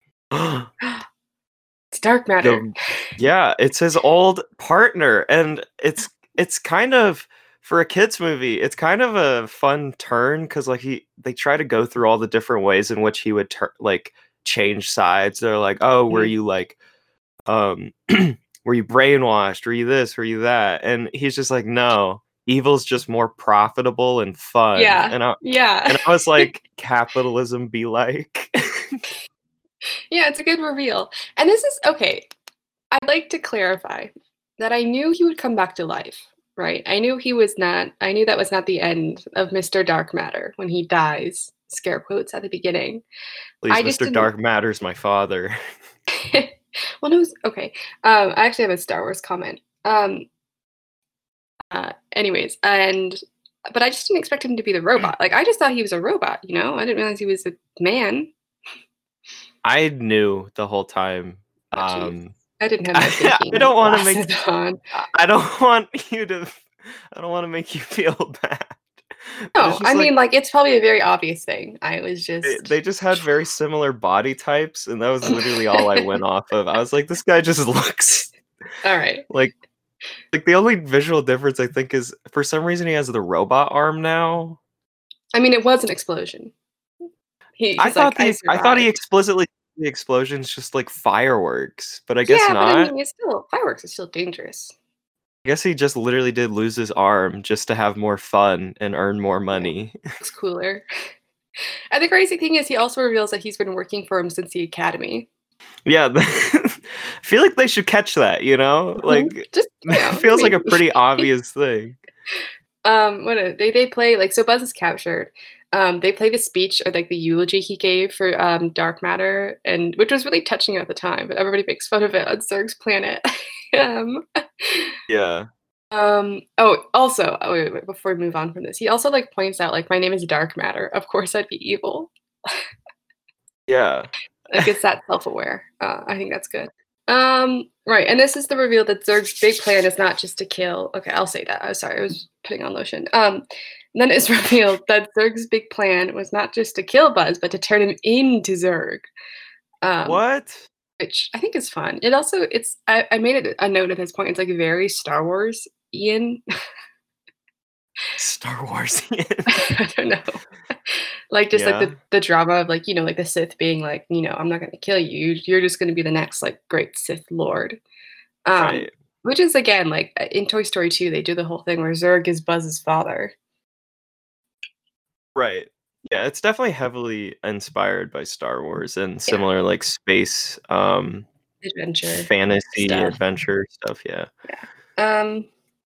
It's dark matter. The, yeah, it's his old partner, and it's it's kind of for a kids movie. It's kind of a fun turn because like he they try to go through all the different ways in which he would turn like change sides. They're like, oh, were Mhm. you like, um, were you brainwashed? Were you this? Were you that? And he's just like, no. Evil's just more profitable and fun. Yeah, and I, yeah. and I was like, capitalism be like. Yeah, it's a good reveal. And this is okay. I'd like to clarify that I knew he would come back to life, right? I knew he was not. I knew that was not the end of Mister Dark Matter when he dies. Scare quotes at the beginning. Please, I Mister just Dark Matter's my father. Well, no, okay. Um, I actually have a Star Wars comment. Um. Uh, anyways, and but I just didn't expect him to be the robot. Like I just thought he was a robot, you know? I didn't realize he was a man. I knew the whole time. Oh, um, I didn't have my thinking. I don't want to make on. I don't want you to I don't want to make you feel bad. No, I like, mean like it's probably a very obvious thing. I was just they, they just had very similar body types, and that was literally all I went off of. I was like, this guy just looks all right. Like Like the only visual difference I think is for some reason he has the robot arm now. I mean, it was an explosion. He, I he's thought like, I the I thought he survived. explicitly the explosions just like fireworks, but I guess Yeah, but I not. mean, it's still fireworks is still dangerous. I guess he just literally did lose his arm just to have more fun and earn more Yeah, money. it's cooler. And the crazy thing is, he also reveals that he's been working for him since the academy. Yeah, I feel like they should catch that, you know? Like Just you know, it feels like a maybe. pretty obvious thing. Um, what a, they they play like so Buzz is captured. Um, they play the speech or like the eulogy he gave for um, Dark Matter, and which was really touching at the time. But everybody makes fun of it on Zurg's planet. um, Yeah. um, oh, also, oh, wait, wait, before we move on from this, he also like points out like my name is Dark Matter. Of course, I'd be evil. Yeah. Like it's that self-aware. Uh, I think that's good. Um, right, and this is the reveal that Zurg's big plan is not just to kill. Okay, I'll say that. I was sorry, I was putting on lotion. Um, then it's revealed that Zurg's big plan was not just to kill Buzz, but to turn him into Zurg. Um, What? which I think is fun. It also it's I, I made it a note at this point. It's like very Star Wars Ian. Star Wars. I don't know. Like just Yeah. like the, the drama of like, you know, like the Sith being like, you know, I'm not gonna kill you. You're just gonna be the next like great Sith Lord. Um, Right. which is again like uh, in Toy Story two, they do the whole thing where Zurg is Buzz's father. Right. Yeah, it's definitely heavily inspired by Star Wars and Yeah, similar like space um adventure fantasy stuff. adventure stuff, yeah. Um,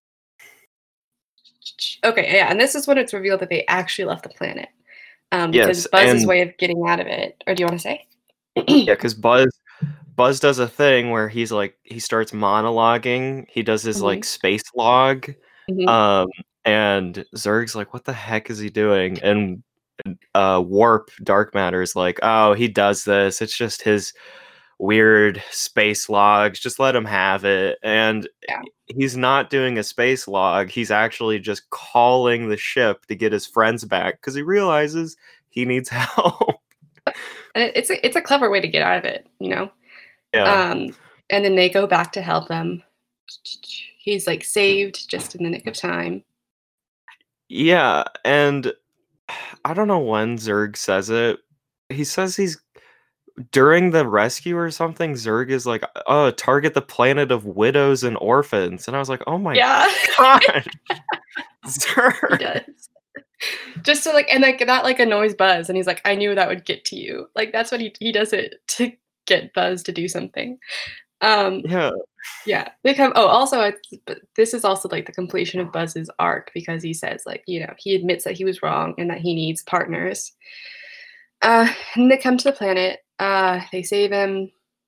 okay, yeah, and this is when it's revealed that they actually left the planet. Um, because Yes, Buzz's and way of getting out of it. Or do you want to say? yeah, because Buzz Buzz does a thing where he's like he starts monologuing. He does his like Mhm, space log, mhm. um, and Zurg's like, "What the heck is he doing?" And uh, Warp Dark Matter is like, "Oh, he does this. It's just his weird space logs. Just let him have it." And Yeah. he's not doing a space log. He's actually just calling the ship to get his friends back because he realizes he needs help. And it- it's a, it's a clever way to get out of it, you know. Yeah. Um, and then they go back to help him. He's like saved just in the nick of time. Yeah, and I don't know when Zurg says it. He says he's during the rescue or something. Zurg is like, "Oh, target the planet of widows and orphans," and I was like, "Oh my Yeah, god, he Zurg!" does. Just to like, and like that like annoys Buzz, and he's like, I knew that would get to you. Like that's what he he does it to get Buzz to do something. Um, Yeah, yeah, they come. Oh, also, it's, but this is also like the completion of Buzz's arc because he says like, you know, he admits that he was wrong and that he needs partners. Uh, and they come to the planet. Uh, they save him.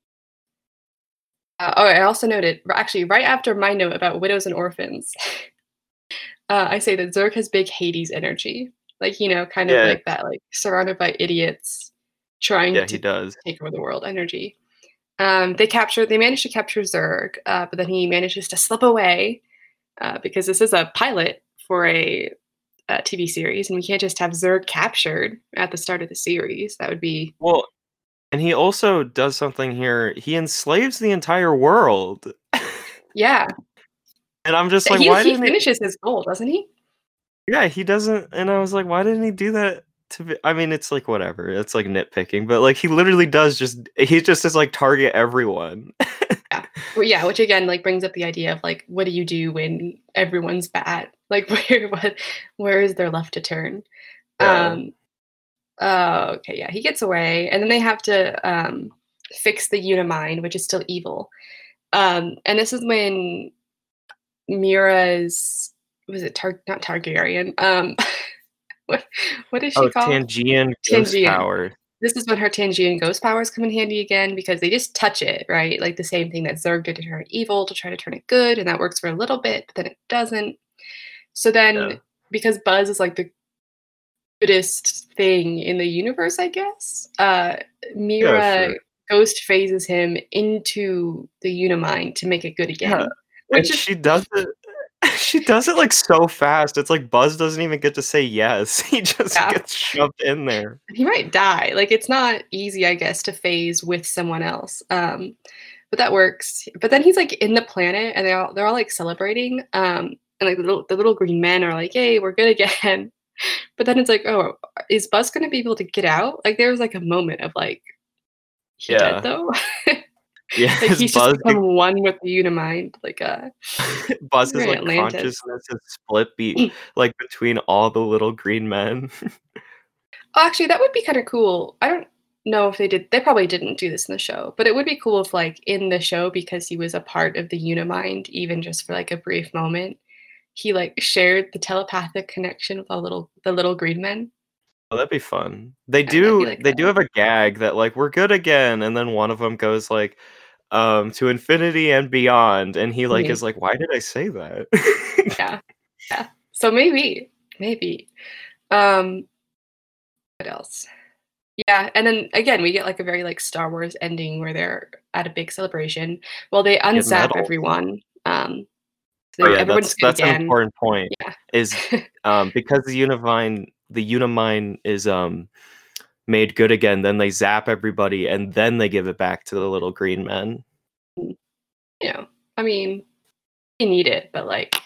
Uh, oh, I also noted actually right after my note about widows and orphans. Uh, I say that Zurg has big Hades energy, like you know, kind of yeah, like that, like surrounded by idiots trying yeah. He to does. take over the world energy. Um, they capture, they manage to capture Zurg, uh, but then he manages to slip away uh, because this is a pilot for a, a T V series, and we can't just have Zurg captured at the start of the series. That would be Well, and he also does something here. He enslaves the entire world, yeah. and I'm just like, He why he didn't he? finishes his goal, doesn't he? Yeah, he doesn't. And I was like, why didn't he do that? To be, I mean, it's like whatever. It's like nitpicking, but like he literally does just. He just does like target everyone. Yeah. Well, yeah, which again like brings up the idea of like what do you do when everyone's bad? Like where what where is there left to turn? Yeah. Um uh, okay, yeah, he gets away and then they have to um fix the Unimind, which is still evil. Um and this is when Mira's was it Tar- not Targaryen? Um what what is she Oh, called? Tangean ghost Tangian. power. This is when her Tangian ghost powers come in handy again because they just touch it, right? Like the same thing that Zurg did to turn it evil to try to turn it good, and that works for a little bit, but then it doesn't. So then, Yeah. because Buzz is like the goodest thing in the universe, I guess, uh, Mira Yeah, sure. ghost phases him into the Unimind to make it good again. Yeah. Which And is she does it. She does it like so fast. It's like Buzz doesn't even get to say yes. He just yeah, gets shoved in there. he might die. Like it's not easy, I guess, to phase with someone else. Um, but that works. But then he's like in the planet, and they all they're all like celebrating. Um, and like the little the little green men are like, "Yay, we're good again." But then it's like, "Oh, is Buzz gonna be able to get out?" Like there was like a moment of like, "He dead Yeah. though." Yeah, Like his he's just Buzz become one with the Unimind. Like uh, Buzz's very like Atlantis. consciousness is split be like between all the little green men. Oh, actually, that would be kind of cool. I don't know if they did. They probably didn't do this in the show, but it would be cool if, like, in the show, because he was a part of the Unimind, even just for like a brief moment, he like shared the telepathic connection with all little the little green men. Oh, that'd be fun. They And that'd be do like they a, do have a gag that like we're good again, and then one of them goes like um to infinity and beyond, and he like Mhm. is like, why did I say that? Yeah, yeah. So maybe, maybe. Um, what else? Yeah, and then again, we get like a very like Star Wars ending where they're at a big celebration. Well, they Get unzap medals. everyone. Um, Oh so yeah, everyone's that's good that's an again. important point. Yeah. Is um because the Univine the Unimine is um made good again, then they zap everybody and then they give it back to the little green men. You know, I mean, we need it, but like,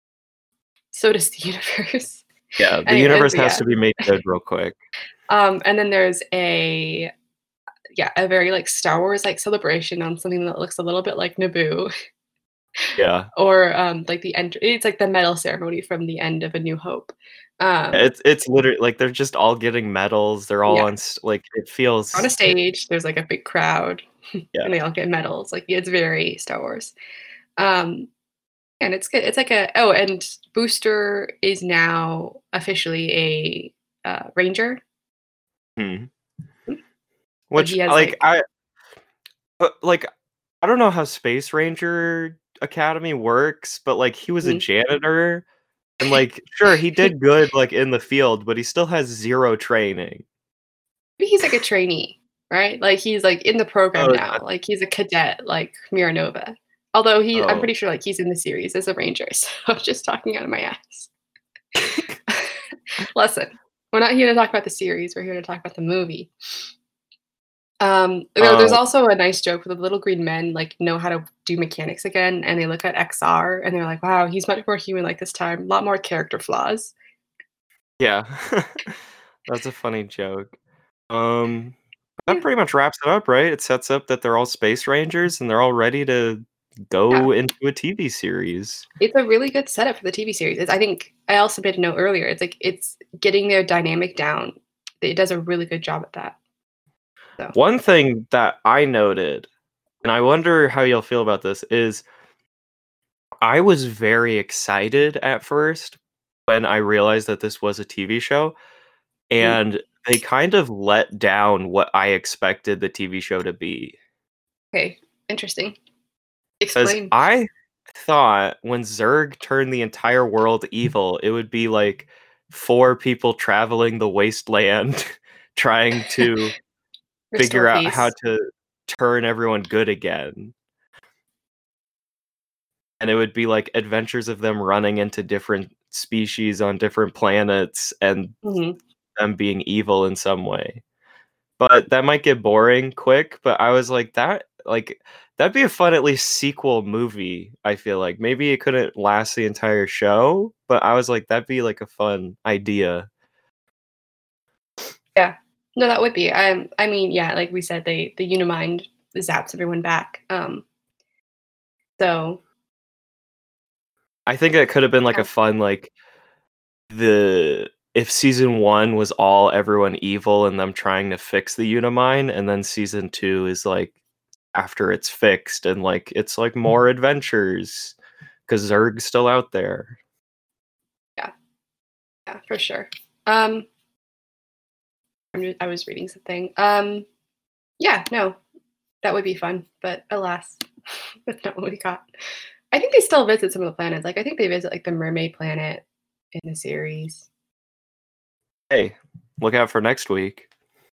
so does the universe. Yeah, the Anyway, universe but has yeah. to be made good real quick. Um, and then there's a yeah, a very like Star Wars like celebration on something that looks a little bit like Naboo, Yeah. or um, like the end. It's like the medal ceremony from the end of A New Hope. Um, It's it's literally like they're just all getting medals. They're all yeah, on s- like it on a feels stage. There's like a big crowd, yeah. and they all get medals. Like it's very Star Wars. Um, and it's good. It's like a oh, and Booster is now officially a uh, ranger. Hmm. So Which he has like like I but like I don't know how Space Ranger Academy works, but like he was a mhm. janitor and like sure he did good like in the field, but he still has zero training. Maybe he's like a trainee, right? Like he's like in the program Oh, now. Like he's a cadet, like Miranova. Although he, I'm oh. pretty sure like he's in the series as a ranger. So I'm just talking out of my ass. Listen, we're not here to talk about the series. We're here to talk about the movie. Um, there, there's Um, also a nice joke where the little green men like know how to do mechanics again, and they look at X R and they're like, "Wow, he's much more human like this time. A lot more character flaws." yeah. That's a funny joke. Um that Yeah, pretty much wraps it up, right? It sets up that they're all space rangers and they're all ready to yeah. go into a T V series. It's a really good setup for the T V series. It's, I think I also made a note earlier. It's like it's getting their dynamic down. It does a really good job at that. So One thing that I noted, and I wonder how you'll feel about this, is I was very excited at first when I realized that this was a T V show, mm, and they kind of let down what I expected the T V show to be. okay, interesting. Because Explain. I thought when Zurg turned the entire world evil, it would be like four people traveling the wasteland trying to figure Restore out how peace. to turn everyone good again. And it would be like adventures of them running into different species on different planets and Hmm. them being evil in some way. But that might get boring quick, but I was like that like that'd be a fun at least sequel movie, I feel like. Maybe it couldn't last the entire show, but I was like that'd be like a fun idea. Yeah. No, that would be. Um, I mean, yeah, like we said, they the Unimind zaps everyone back. Um, so I think it could have been like yeah. a fun like the if season one was all everyone evil and them trying to fix the Unimine, and then season two is like after it's fixed and like it's like more adventures because Zurg's still out there. Yeah, yeah, for sure. Um, I'm just, I was reading something. Um, yeah, no, that would be fun, but alas, that's not what we got. I think they still visit some of the planets. Like I think they visit like the mermaid planet in the series. Hey, look out for next week.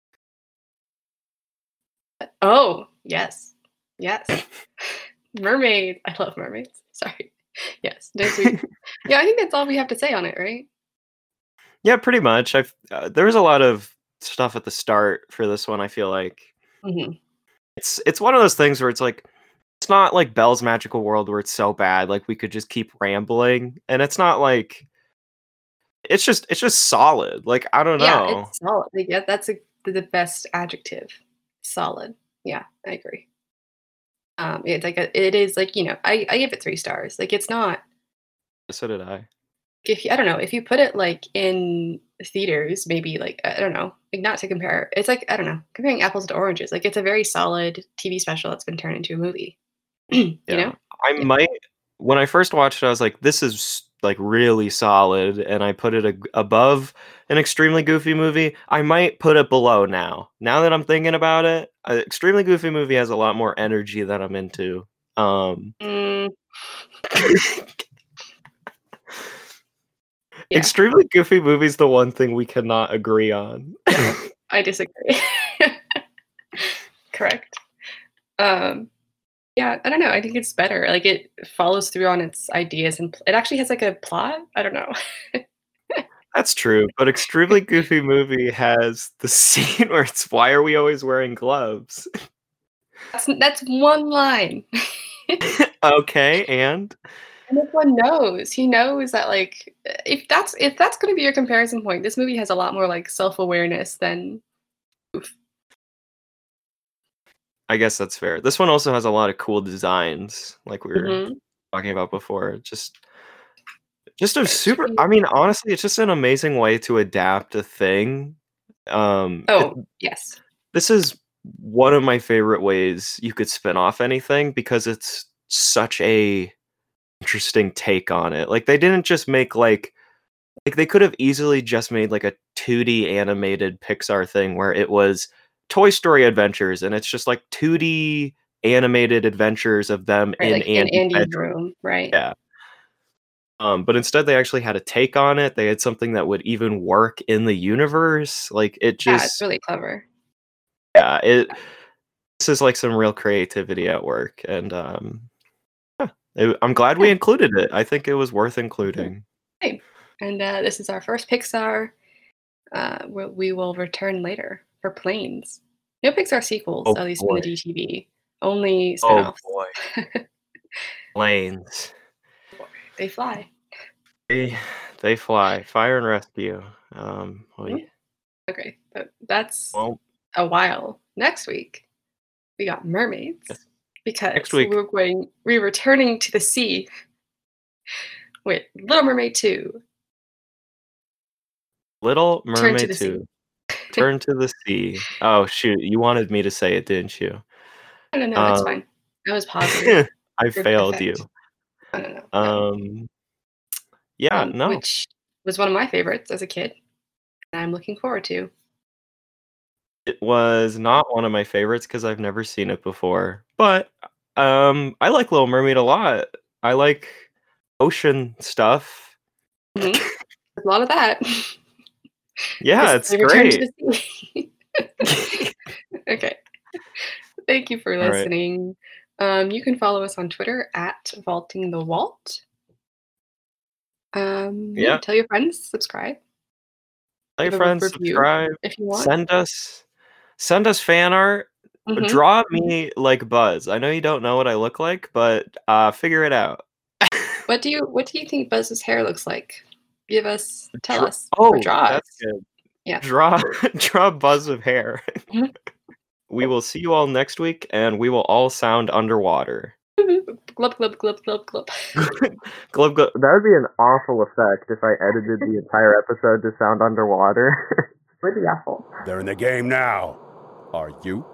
Oh, yes. Yes. Mermaid. I love mermaids. Sorry. Yes, next week. Yeah, I think that's all we have to say on it, right? Yeah, pretty much. I've uh, there was a lot of stuff at the start for this one. I feel like Mhm. it's it's one of those things where it's like it's not like Belle's Magical World where it's so bad like we could just keep rambling, and it's not like it's just it's just solid. Like I don't Yeah, know. it's solid. Like, yeah, that's a, the best adjective. Solid. Yeah, I agree. Um, it's like a, it is like you know I I give it three stars. Like it's not So did I. if you, I don't know if you put it like in theaters, maybe like I don't know, like not to compare. It's like I don't know, comparing apples to oranges. Like it's a very solid T V special that's been turned into a movie. you Yeah. know, I Yeah. might when I first watched it, I was like, this is like really solid, and I put it ag- above an extremely goofy movie. I might put it below now. Now that I'm thinking about it, an extremely goofy movie has a lot more energy that I'm into. Um, Mm, yeah, Extremely goofy movie is the one thing we cannot agree on. I disagree. Correct. Um, yeah, I don't know. I think it's better. Like it follows through on its ideas, and pl- it actually has like a plot. I don't know. That's true, but extremely goofy movie has the scene where it's why are we always wearing gloves? That's that's one line. Okay, and And everyone knows. He knows that like if that's if that's going to be your comparison point, this movie has a lot more like self-awareness than I guess that's fair. This one also has a lot of cool designs, like we were Mhm. talking about before. Just just a Right, should super we- I mean, honestly, it's just an amazing way to adapt a thing. Um it- Oh, yes. this is one of my favorite ways you could spin off anything because it's such a interesting take on it. Like they didn't just make like like they could have easily just made like a two D animated Pixar thing where it was Toy Story Adventures and it's just like two D animated adventures of them Right, in like in Andy's Andy's bedroom. room, right? Yeah. Um, but instead they actually had a take on it. They had something that would even work in the universe. Like it Yeah, it's just really clever. yeah, it this is like some real creativity at work and um yeah, it- I'm glad we Yeah. included it. I think it was worth including. Same. And uh, this is our first Pixar. Uh, we, we will return later for Planes. No Pixar sequels, Oh, at least in the boy. D T V. Only Oh spin-offs. boy. Planes. They fly. They they fly. Fire and rescue. Um we, Okay, but that's well a while. Next week, we got mermaids Yes. because Next week. we're going we're returning to the sea with Little Mermaid two. Little Turn to Mermaid the sea. two. Turn to the sea. Oh shoot, you wanted me to say it, didn't you? No, no, no, it's Um, fine. I was positive. I for failed effect. you. No, no, no. no. Um yeah, Um, no. Which was one of my favorites as a kid, and I'm looking forward to. It was not one of my favorites because I've never seen it before. But um I like Little Mermaid a lot. I like ocean stuff. Mhm. There's a lot of that. Yeah, Because it's they return to great. the sea. Okay. Thank you for All right. listening. Um, you can follow us on Twitter at Vaulting the Vault. Um, yeah. Yeah. Tell your friends, subscribe Tell your Give a friends, review. subscribe, if you want. send us send us fan art. Mhm. Draw me like Buzz. I know you don't know what I look like, but uh figure it out. What do you What do you think Buzz's hair looks like? Give us, tell Dra- us, oh, or draw that's us. good. Yeah. Draw draw Buzz of hair. Mhm. We will see you all next week, and we will all sound underwater. Glub glub glub glub glub. Glub, glub. That would be an awful effect if I edited the entire episode to sound underwater. Would be awful. They're in the game now. Are you?